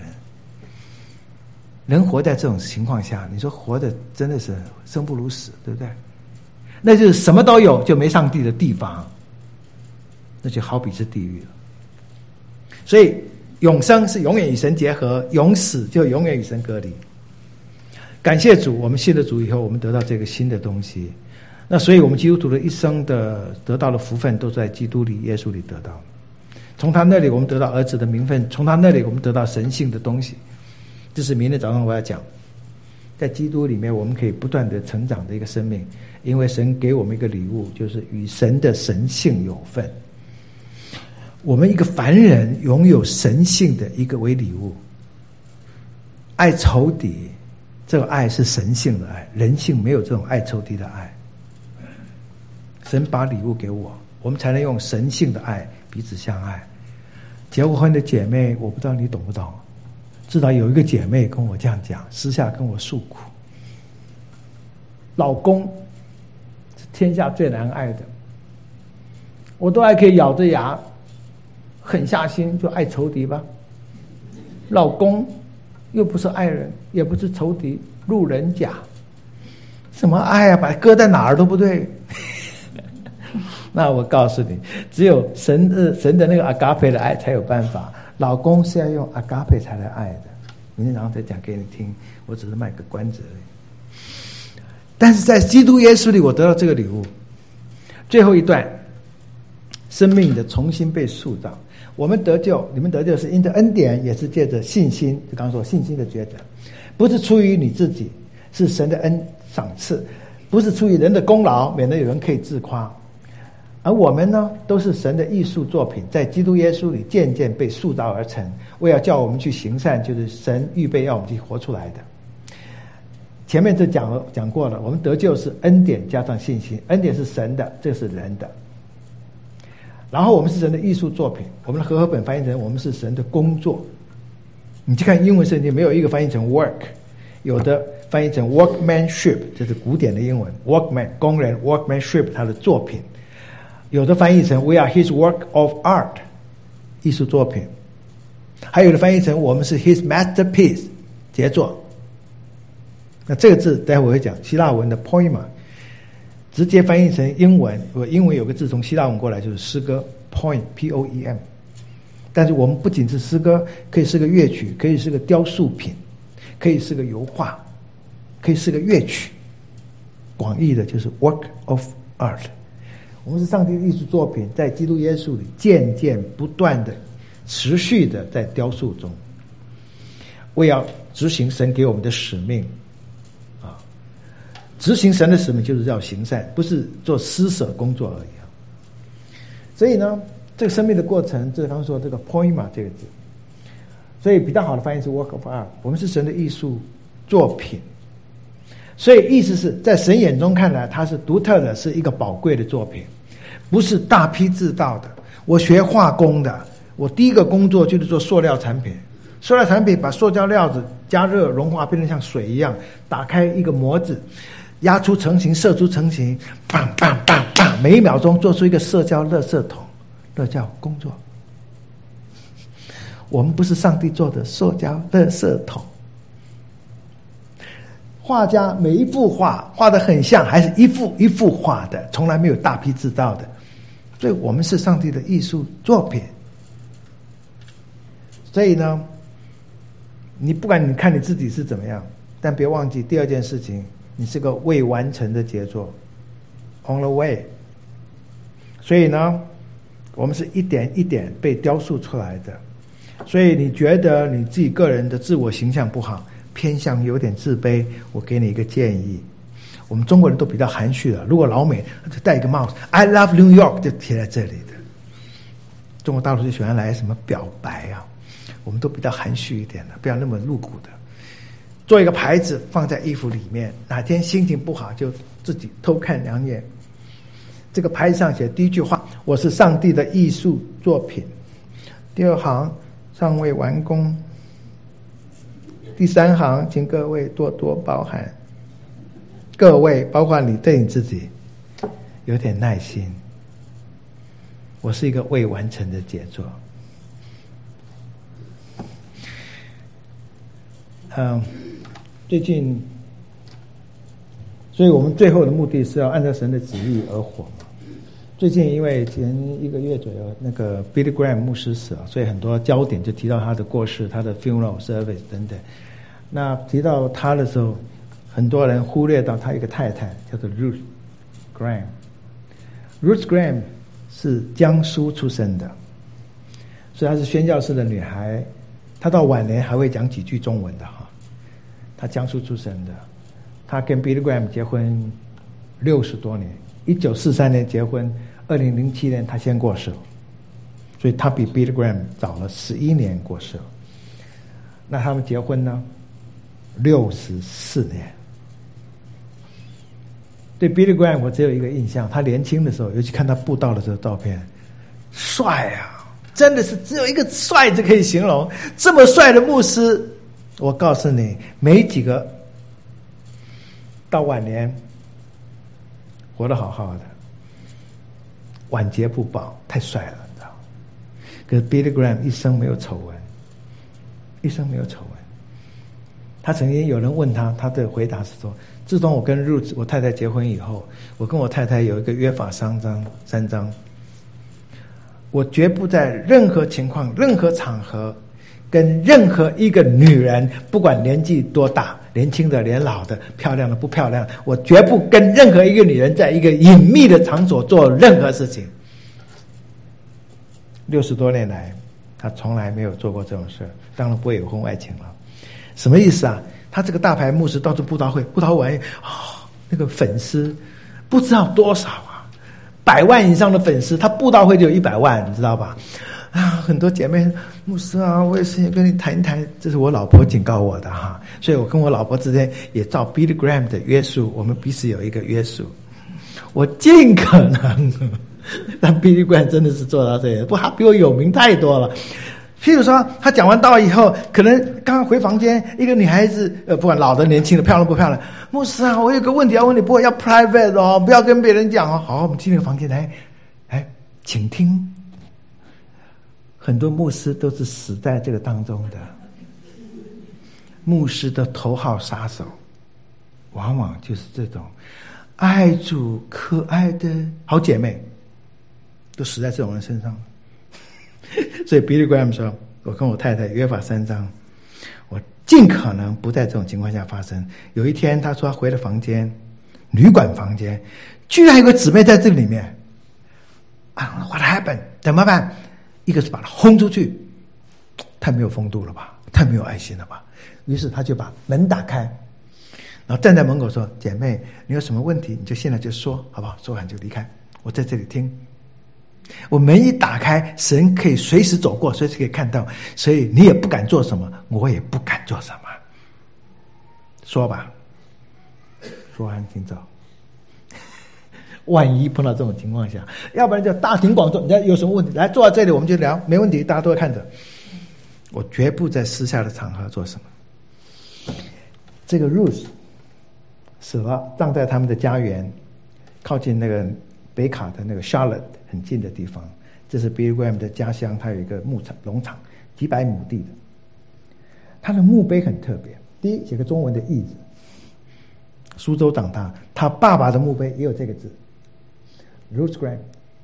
人活在这种情况下，你说活的真的是生不如死，对不对？那就是什么都有就没上帝的地方，那就好比是地狱了。所以永生是永远与神结合，永死就永远与神隔离。感谢主，我们信了主以后，我们得到这个新的东西。那所以我们基督徒的一生的得到的福分都在基督里耶稣里得到。从他那里我们得到儿子的名分，从他那里我们得到神性的东西。这是明天早上我要讲，在基督里面我们可以不断的成长的一个生命，因为神给我们一个礼物，就是与神的神性有份。我们一个凡人拥有神性的一个为礼物，爱仇敌，这个爱是神性的爱，人性没有这种爱仇敌的爱。神把礼物给我，我们才能用神性的爱彼此相爱。结过婚的姐妹，我不知道你懂不懂，至少有一个姐妹跟我这样讲，私下跟我诉苦，老公是天下最难爱的，我都还可以咬着牙狠下心就爱仇敌吧，老公又不是爱人，也不是仇敌，路人甲，什么爱啊，把它搁在哪儿都不对。那我告诉你，只有神的那个阿嘎培的爱才有办法，老公是要用阿嘎培才来爱的。明天早上再讲给你听，我只是卖个关子而已。但是在基督耶稣里，我得到这个礼物。最后一段，生命的重新被塑造。我们得救，你们得救是因着恩典，也是借着信心。就刚刚说信心的抉择，不是出于你自己，是神的恩赏赐，不是出于人的功劳，免得有人可以自夸。而我们呢，都是神的艺术作品，在基督耶稣里渐渐被塑造而成，为要叫我们去行善，就是神预备要我们去活出来的。前面这讲过了，我们得救是恩典加上信心，恩典是神的，这是人的。然后我们是神的艺术作品，我们的和合本翻译成我们是神的工作。你去看英文圣经，没有一个翻译成 work， 有的翻译成 workmanship， 这是古典的英文 workman 工人 workmanship 他的作品，有的翻译成 we are his work of art 艺术作品，还有的翻译成我们是 his masterpiece 杰作。那这个字待会我会讲希腊文的 poema，直接翻译成英文，英文有个字从希腊文过来就是诗歌 poem P-O-E-M， 但是我们不仅是诗歌，可以是个乐曲，可以是个雕塑品，可以是个油画，可以是个乐曲，广义的就是 work of art。 我们是上帝的艺术作品，在基督耶稣里渐渐不断的持续的在雕塑中，为要执行神给我们的使命。执行神的使命就是要行善，不是做施舍工作而已。所以呢，这个生命的过程，这刚说这个 poema 这个字，所以比较好的翻译是 work of art， 我们是神的艺术作品。所以意思是在神眼中看来，它是独特的，是一个宝贵的作品，不是大批制造的。我学化工的，我第一个工作就是做塑料产品。塑料产品把塑胶料子加热融化，变成像水一样，打开一个模子，压出成型，射出成型，棒棒棒棒，每一秒钟做出一个塑胶垃圾桶，那叫工作。我们不是上帝做的塑胶垃圾桶。画家每一幅画画得很像，还是一幅一幅画的，从来没有大批制造的，所以我们是上帝的艺术作品。所以呢，你不管你看你自己是怎么样，但别忘记第二件事情，你是个未完成的杰作 on the way。 所以呢， 我们是一点一点被雕塑出来的。所以你觉得你自己个人的自我形象不好，偏向有点自卑，我给你一个建议。我们中国人都比较含蓄的，如果老美就戴一个帽子 I love New York 就贴在这里的。中国大陆就喜欢来什么表白啊，我们都比较含蓄一点的，不要那么露骨的。做一个牌子放在衣服里面，哪天心情不好就自己偷看两眼。这个牌子上写第一句话，我是上帝的艺术作品。第二行，尚未完工。第三行，请各位多多包涵。各位，包括你，对你自己有点耐心。我是一个未完成的杰作。最近，所以我们最后的目的是要按照神的旨意而活嘛。最近因为前1个月左右，那个 Billy Graham 牧师死了，所以很多焦点就提到他的过世，他的 funeral service 等等。那提到他的时候，很多人忽略到他一个太太叫做 Ruth Graham。Ruth Graham 是江苏出生的，所以她是宣教士的女孩。她到晚年还会讲几句中文的哈。她江苏出生的，她跟 Billy Graham 结婚60多年，1943年结婚，2007年她先过世，所以她比 Billy Graham 早了11年过世。那他们结婚呢，64年。对 Billy Graham 我只有一个印象，他年轻的时候，尤其看他布道的时候照片，帅啊，真的是只有一个帅就可以形容。这么帅的牧师，我告诉你，没几个到晚年活得好好的，晚节不保，太帅了，你知道。可是 Billy Graham 一生没有丑闻，一生没有丑闻。他曾经有人问他，他的回答是说，自从我跟 Ruth 我太太结婚以后，我跟我太太有一个约法三章，我绝不在任何情况、任何场合，跟任何一个女人，不管年纪多大，年轻的、年老的、漂亮的、不漂亮，我绝不跟任何一个女人在一个隐秘的场所做任何事情。60多年来，他从来没有做过这种事，当然不会有婚外情了。什么意思啊？他这个大牌牧师到处布道会，布道完那个粉丝不知道多少啊，100万以上的粉丝，他布道会就有100万，你知道吧？很多姐妹，牧师啊，我也是跟你谈一谈，这是我老婆警告我的哈，所以我跟我老婆之间也照 Billy Graham 的约束，我们彼此有一个约束，我尽可能让 Billy Graham 真的是做到这些，不，他比我有名太多了。譬如说，他讲完道以后，可能刚刚回房间，一个女孩子，不管老的、年轻的、漂亮不漂亮，牧师啊，我有个问题要问你，不过要 private 哦，不要跟别人讲哦。好，我们进那个房间来，请听。很多牧师都是死在这个当中的，牧师的头号杀手，往往就是这种爱主可爱的好姐妹，都死在这种人身上。所以 Billy Graham 说，我跟我太太约法3章，我尽可能不在这种情况下发生。有一天他说他回了房间，旅馆房间，居然有个姊妹在这里面，What happened？ 怎么办？一个是把他轰出去，太没有风度了吧，太没有爱心了吧。于是他就把门打开，然后站在门口说，姐妹，你有什么问题你就现在就说，好不好？说完就离开，我在这里听。我门一打开，神可以随时走过，随时可以看到，所以你也不敢做什么，我也不敢做什么。说吧，说完请走。万一碰到这种情况下，要不然就大庭广众，你有什么问题来坐在这里我们就聊，没问题，大家都会看着。我绝不在私下的场合做什么。这个 Ruth 死了，葬在他们的家园，靠近那个北卡的那个 Charlotte 很近的地方，这是 Billy Graham 的家乡，他有一个农场，几百亩地的。他的墓碑很特别，第一写个中文的义字，苏州长大，他爸爸的墓碑也有这个字 Ruth Graham。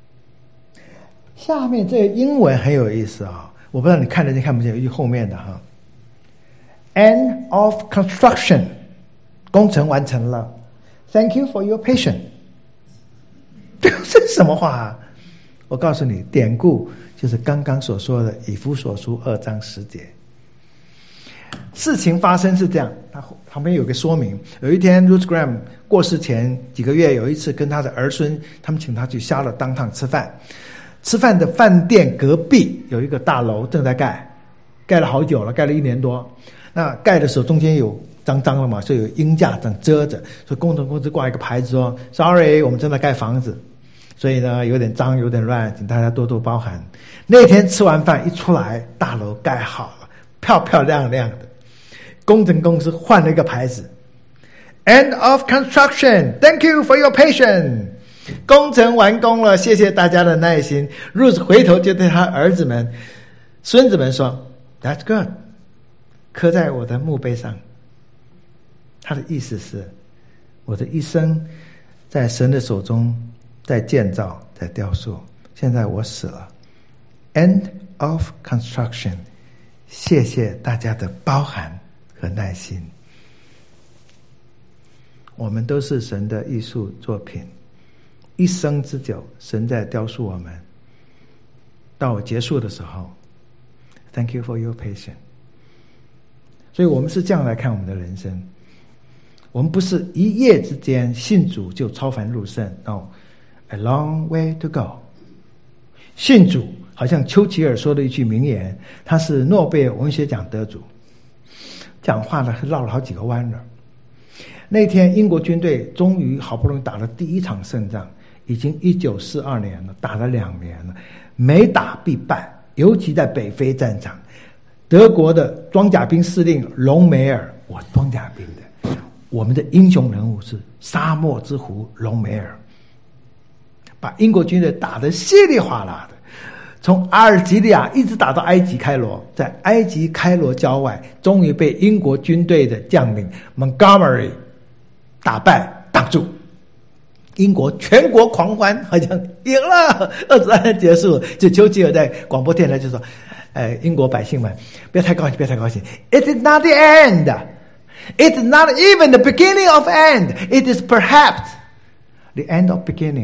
下面这个英文很有意思啊，我不知道你看得见看不见，有一后面的哈 End of construction， 工程完成了， Thank you for your patience。这是什么话啊？ 我告诉你，典故就是刚刚所说的以弗所书2章10节。事情发生是这样，他旁边有个说明。有一天 Ruth Graham 过世前几个月，有一次跟他的儿孙，他们请他去夏勒当趟吃饭。吃饭的饭店隔壁有一个大楼正在盖，盖了好久了，盖了1年多。那盖的时候中间有脏脏了嘛，所以有鹰架这样遮着，所以工程公司挂一个牌子说 Sorry， 我们正在盖房子，所以呢有点脏有点乱，请大家多多包涵。那天吃完饭一出来，大楼盖好了，漂漂亮亮的。工程公司换了一个牌子 End of construction, Thank you for your patience。 工程完工了，谢谢大家的耐心。 Ruth 回头就对他儿子们孙子们说 That's good， 刻在我的墓碑上。他的意思是，我的一生在神的手中，在建造，在雕塑，现在我死了， End of construction， 谢谢大家的包涵和耐心。我们都是神的艺术作品，一生之久，神在雕塑我们。到我结束的时候 Thank you for your patience。 所以我们是这样来看我们的人生，我们不是一夜之间信主就超凡入圣 No， a long way to go。 信主好像丘吉尔说的一句名言，他是诺贝尔文学奖得主，讲话呢绕了好几个弯了。那天英国军队终于好不容易打了第一场胜仗，已经1942年了，打了2年了，每打必败，尤其在北非战场。德国的装甲兵司令隆美尔，我装甲兵的，我们的英雄人物是沙漠之狐隆美尔，把英国军队打得稀里哗啦的，从阿尔及利亚一直打到埃及开罗，在埃及开罗郊外，终于被英国军队的将领 Montgomery 打败挡住。英国全国狂欢，好像赢了，23年结束。就丘吉尔在广播电台就说：“英国百姓们，不要太高兴，不要太高兴。It is not the end. It is not even the beginning of end. It is perhaps the end of beginning。”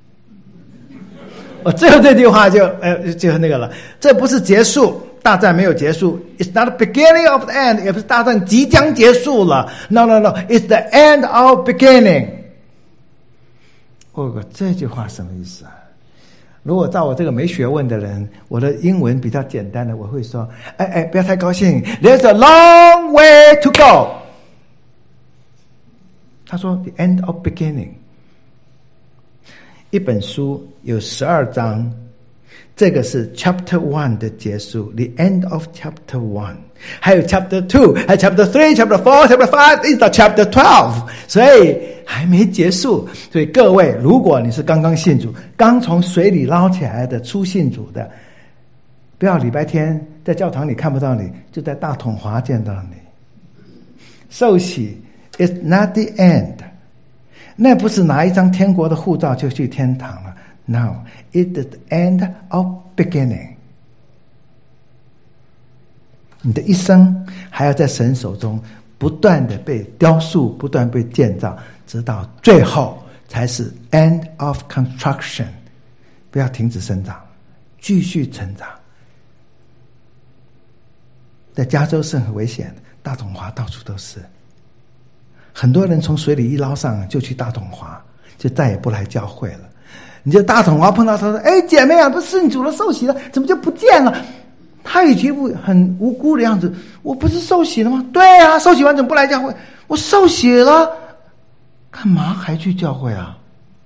最后这句话就那个了，这不是结束，大战没有结束。It's not the beginning of the end， 也不是大战即将结束了。No， it's the end of beginning。这句话什么意思啊？如果照我这个没学问的人，我的英文比较简单的，我会说：不要太高兴 ，There's a long way to go。他说 The end of beginning。一本书有12章，这个是 Chapter 1 的结束 ，The end of Chapter 1， 还有 Chapter 2， 还有 Chapter 3、Chapter 4、Chapter 5， 一直到 Chapter 12， 所以还没结束。所以各位，如果你是刚刚信主，刚从水里捞起来的初信主的，不要礼拜天在教堂里看不到你，就在大统华见到你。受洗 is not the end。那不是拿一张天国的护照就去天堂了。No, it is the end of beginning。 你的一生还要在神手中不断的被雕塑，不断被建造，直到最后才是 end of construction。 不要停止生长，继续成长。在加州是很危险的，大统华到处都是。很多人从水里一捞上就去大统华，就再也不来教会了。你就大统华碰到他说：“姐妹啊，不是信主了，受洗了，怎么就不见了？”他语气很无辜的样子：“我不是受洗了吗？”“对啊，受洗完怎么不来教会？”“我受洗了，干嘛还去教会啊？”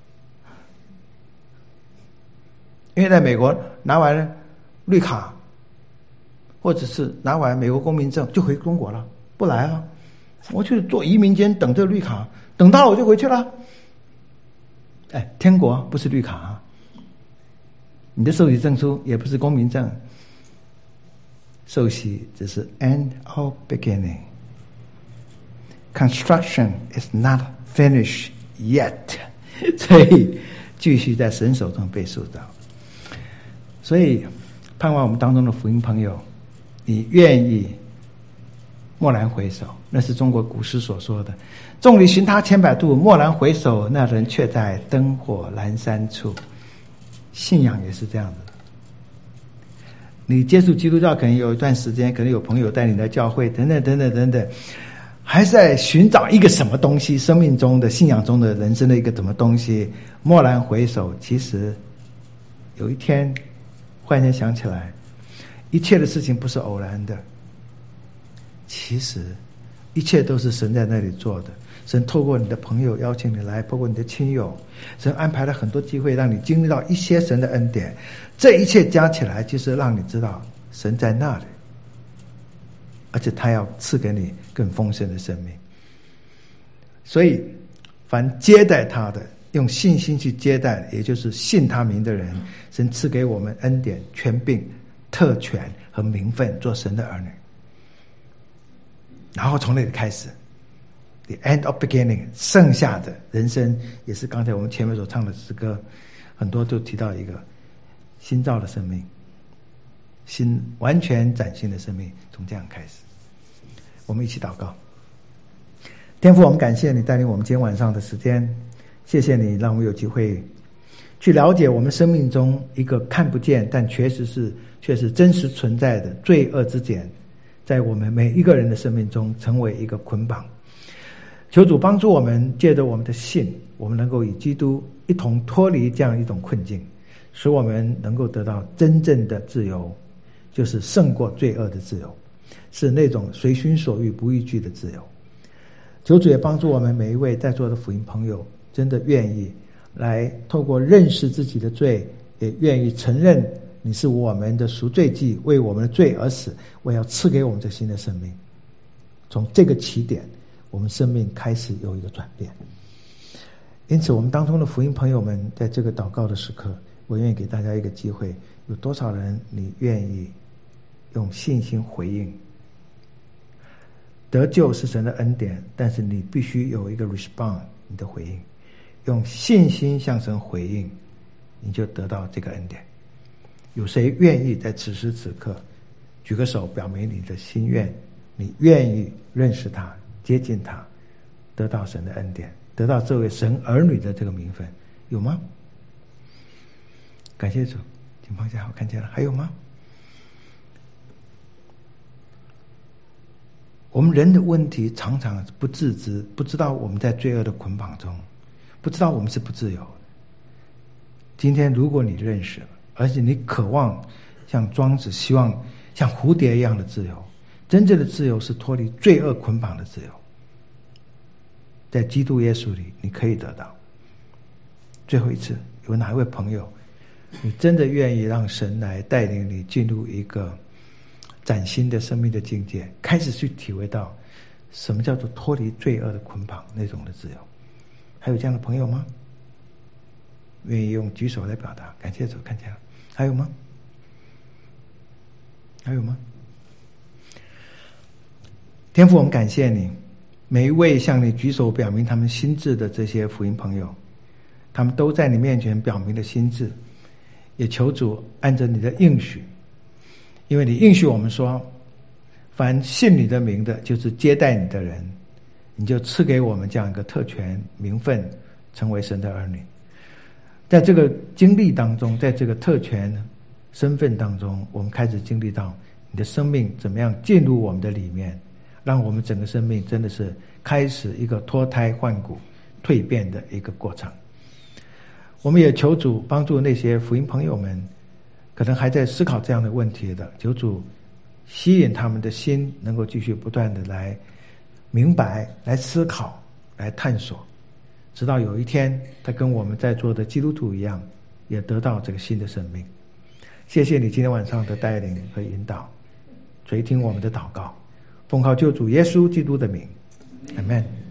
因为在美国拿完绿卡，或者是拿完美国公民证就回中国了，不来了。我去做移民监等这绿卡，等到了我就回去了。天国不是绿卡啊，你的受洗证书也不是公民证。受洗只是 end of beginning。 Construction is not finished yet。 所以继续在神手中被塑造。所以盼望我们当中的福音朋友，你愿意蓦然回首，那是中国古诗所说的：“众里寻他千百度，蓦然回首，那人却在灯火阑珊处。” 信仰也是这样的。你接触基督教可能有一段时间，可能有朋友带你来教会，等等等等等等，还是在寻找一个什么东西，生命中的、信仰中的、人生的一个什么东西。蓦然回首，其实有一天忽然间想起来，一切的事情不是偶然的，其实一切都是神在那里做的。神透过你的朋友邀请你来，包括你的亲友，神安排了很多机会让你经历到一些神的恩典，这一切加起来就是让你知道神在那里，而且他要赐给你更丰盛的生命。所以凡接待他的，用信心去接待，也就是信他名的人，神赐给我们恩典、权柄、特权和名分，做神的儿女。然后从那里开始The end of beginning， 剩下的人生也是刚才我们前面所唱的诗歌，很多都提到一个新造的生命，新完全崭新的生命，从这样开始。我们一起祷告。天父，我们感谢你带领我们今天晚上的时间，谢谢你让我们有机会去了解我们生命中一个看不见但却是真实存在的罪恶之茧，在我们每一个人的生命中成为一个捆绑。求主帮助我们，借着我们的信，我们能够与基督一同脱离这样一种困境，使我们能够得到真正的自由，就是胜过罪恶的自由，是那种随心所欲不逾矩的自由。求主也帮助我们每一位在座的福音朋友，真的愿意来透过认识自己的罪，也愿意承认你是我们的赎罪祭，为我们的罪而死，我要赐给我们这新的生命。从这个起点，我们生命开始有一个转变。因此我们当中的福音朋友们，在这个祷告的时刻，我愿意给大家一个机会，有多少人你愿意用信心回应？得救是神的恩典，但是你必须有一个 respond， 你的回应，用信心向神回应，你就得到这个恩典。有谁愿意在此时此刻举个手，表明你的心愿，你愿意认识他，接近他，得到神的恩典，得到这位神儿女的这个名分，有吗？感谢主，请放下，我看见了，还有吗？我们人的问题常常不自知，不知道我们在罪恶的捆绑中，不知道我们是不自由的。今天如果你认识了，而且你渴望像庄子希望像蝴蝶一样的自由，真正的自由是脱离罪恶捆绑的自由，在基督耶稣里你可以得到。最后一次，有哪一位朋友你真的愿意让神来带领你进入一个崭新的生命的境界，开始去体会到什么叫做脱离罪恶的捆绑那种的自由？还有这样的朋友吗？愿意用举手来表达？感谢主，看见了。还有吗？还有吗？天父，我们感谢你，每一位向你举手表明他们心志的这些福音朋友，他们都在你面前表明了心志，也求主按着你的应许，因为你应许我们说，凡信你的名的，就是接待你的人，你就赐给我们这样一个特权名分，成为神的儿女。在这个经历当中，在这个特权身份当中，我们开始经历到你的生命怎么样进入我们的里面，让我们整个生命真的是开始一个脱胎换骨蜕变的一个过程。我们也求主帮助那些福音朋友们，可能还在思考这样的问题的，求主吸引他们的心，能够继续不断的来明白，来思考，来探索，直到有一天他跟我们在座的基督徒一样，也得到这个新的生命。谢谢你今天晚上的带领和引导，垂听我们的祷告，奉靠救主耶稣基督的名，阿们。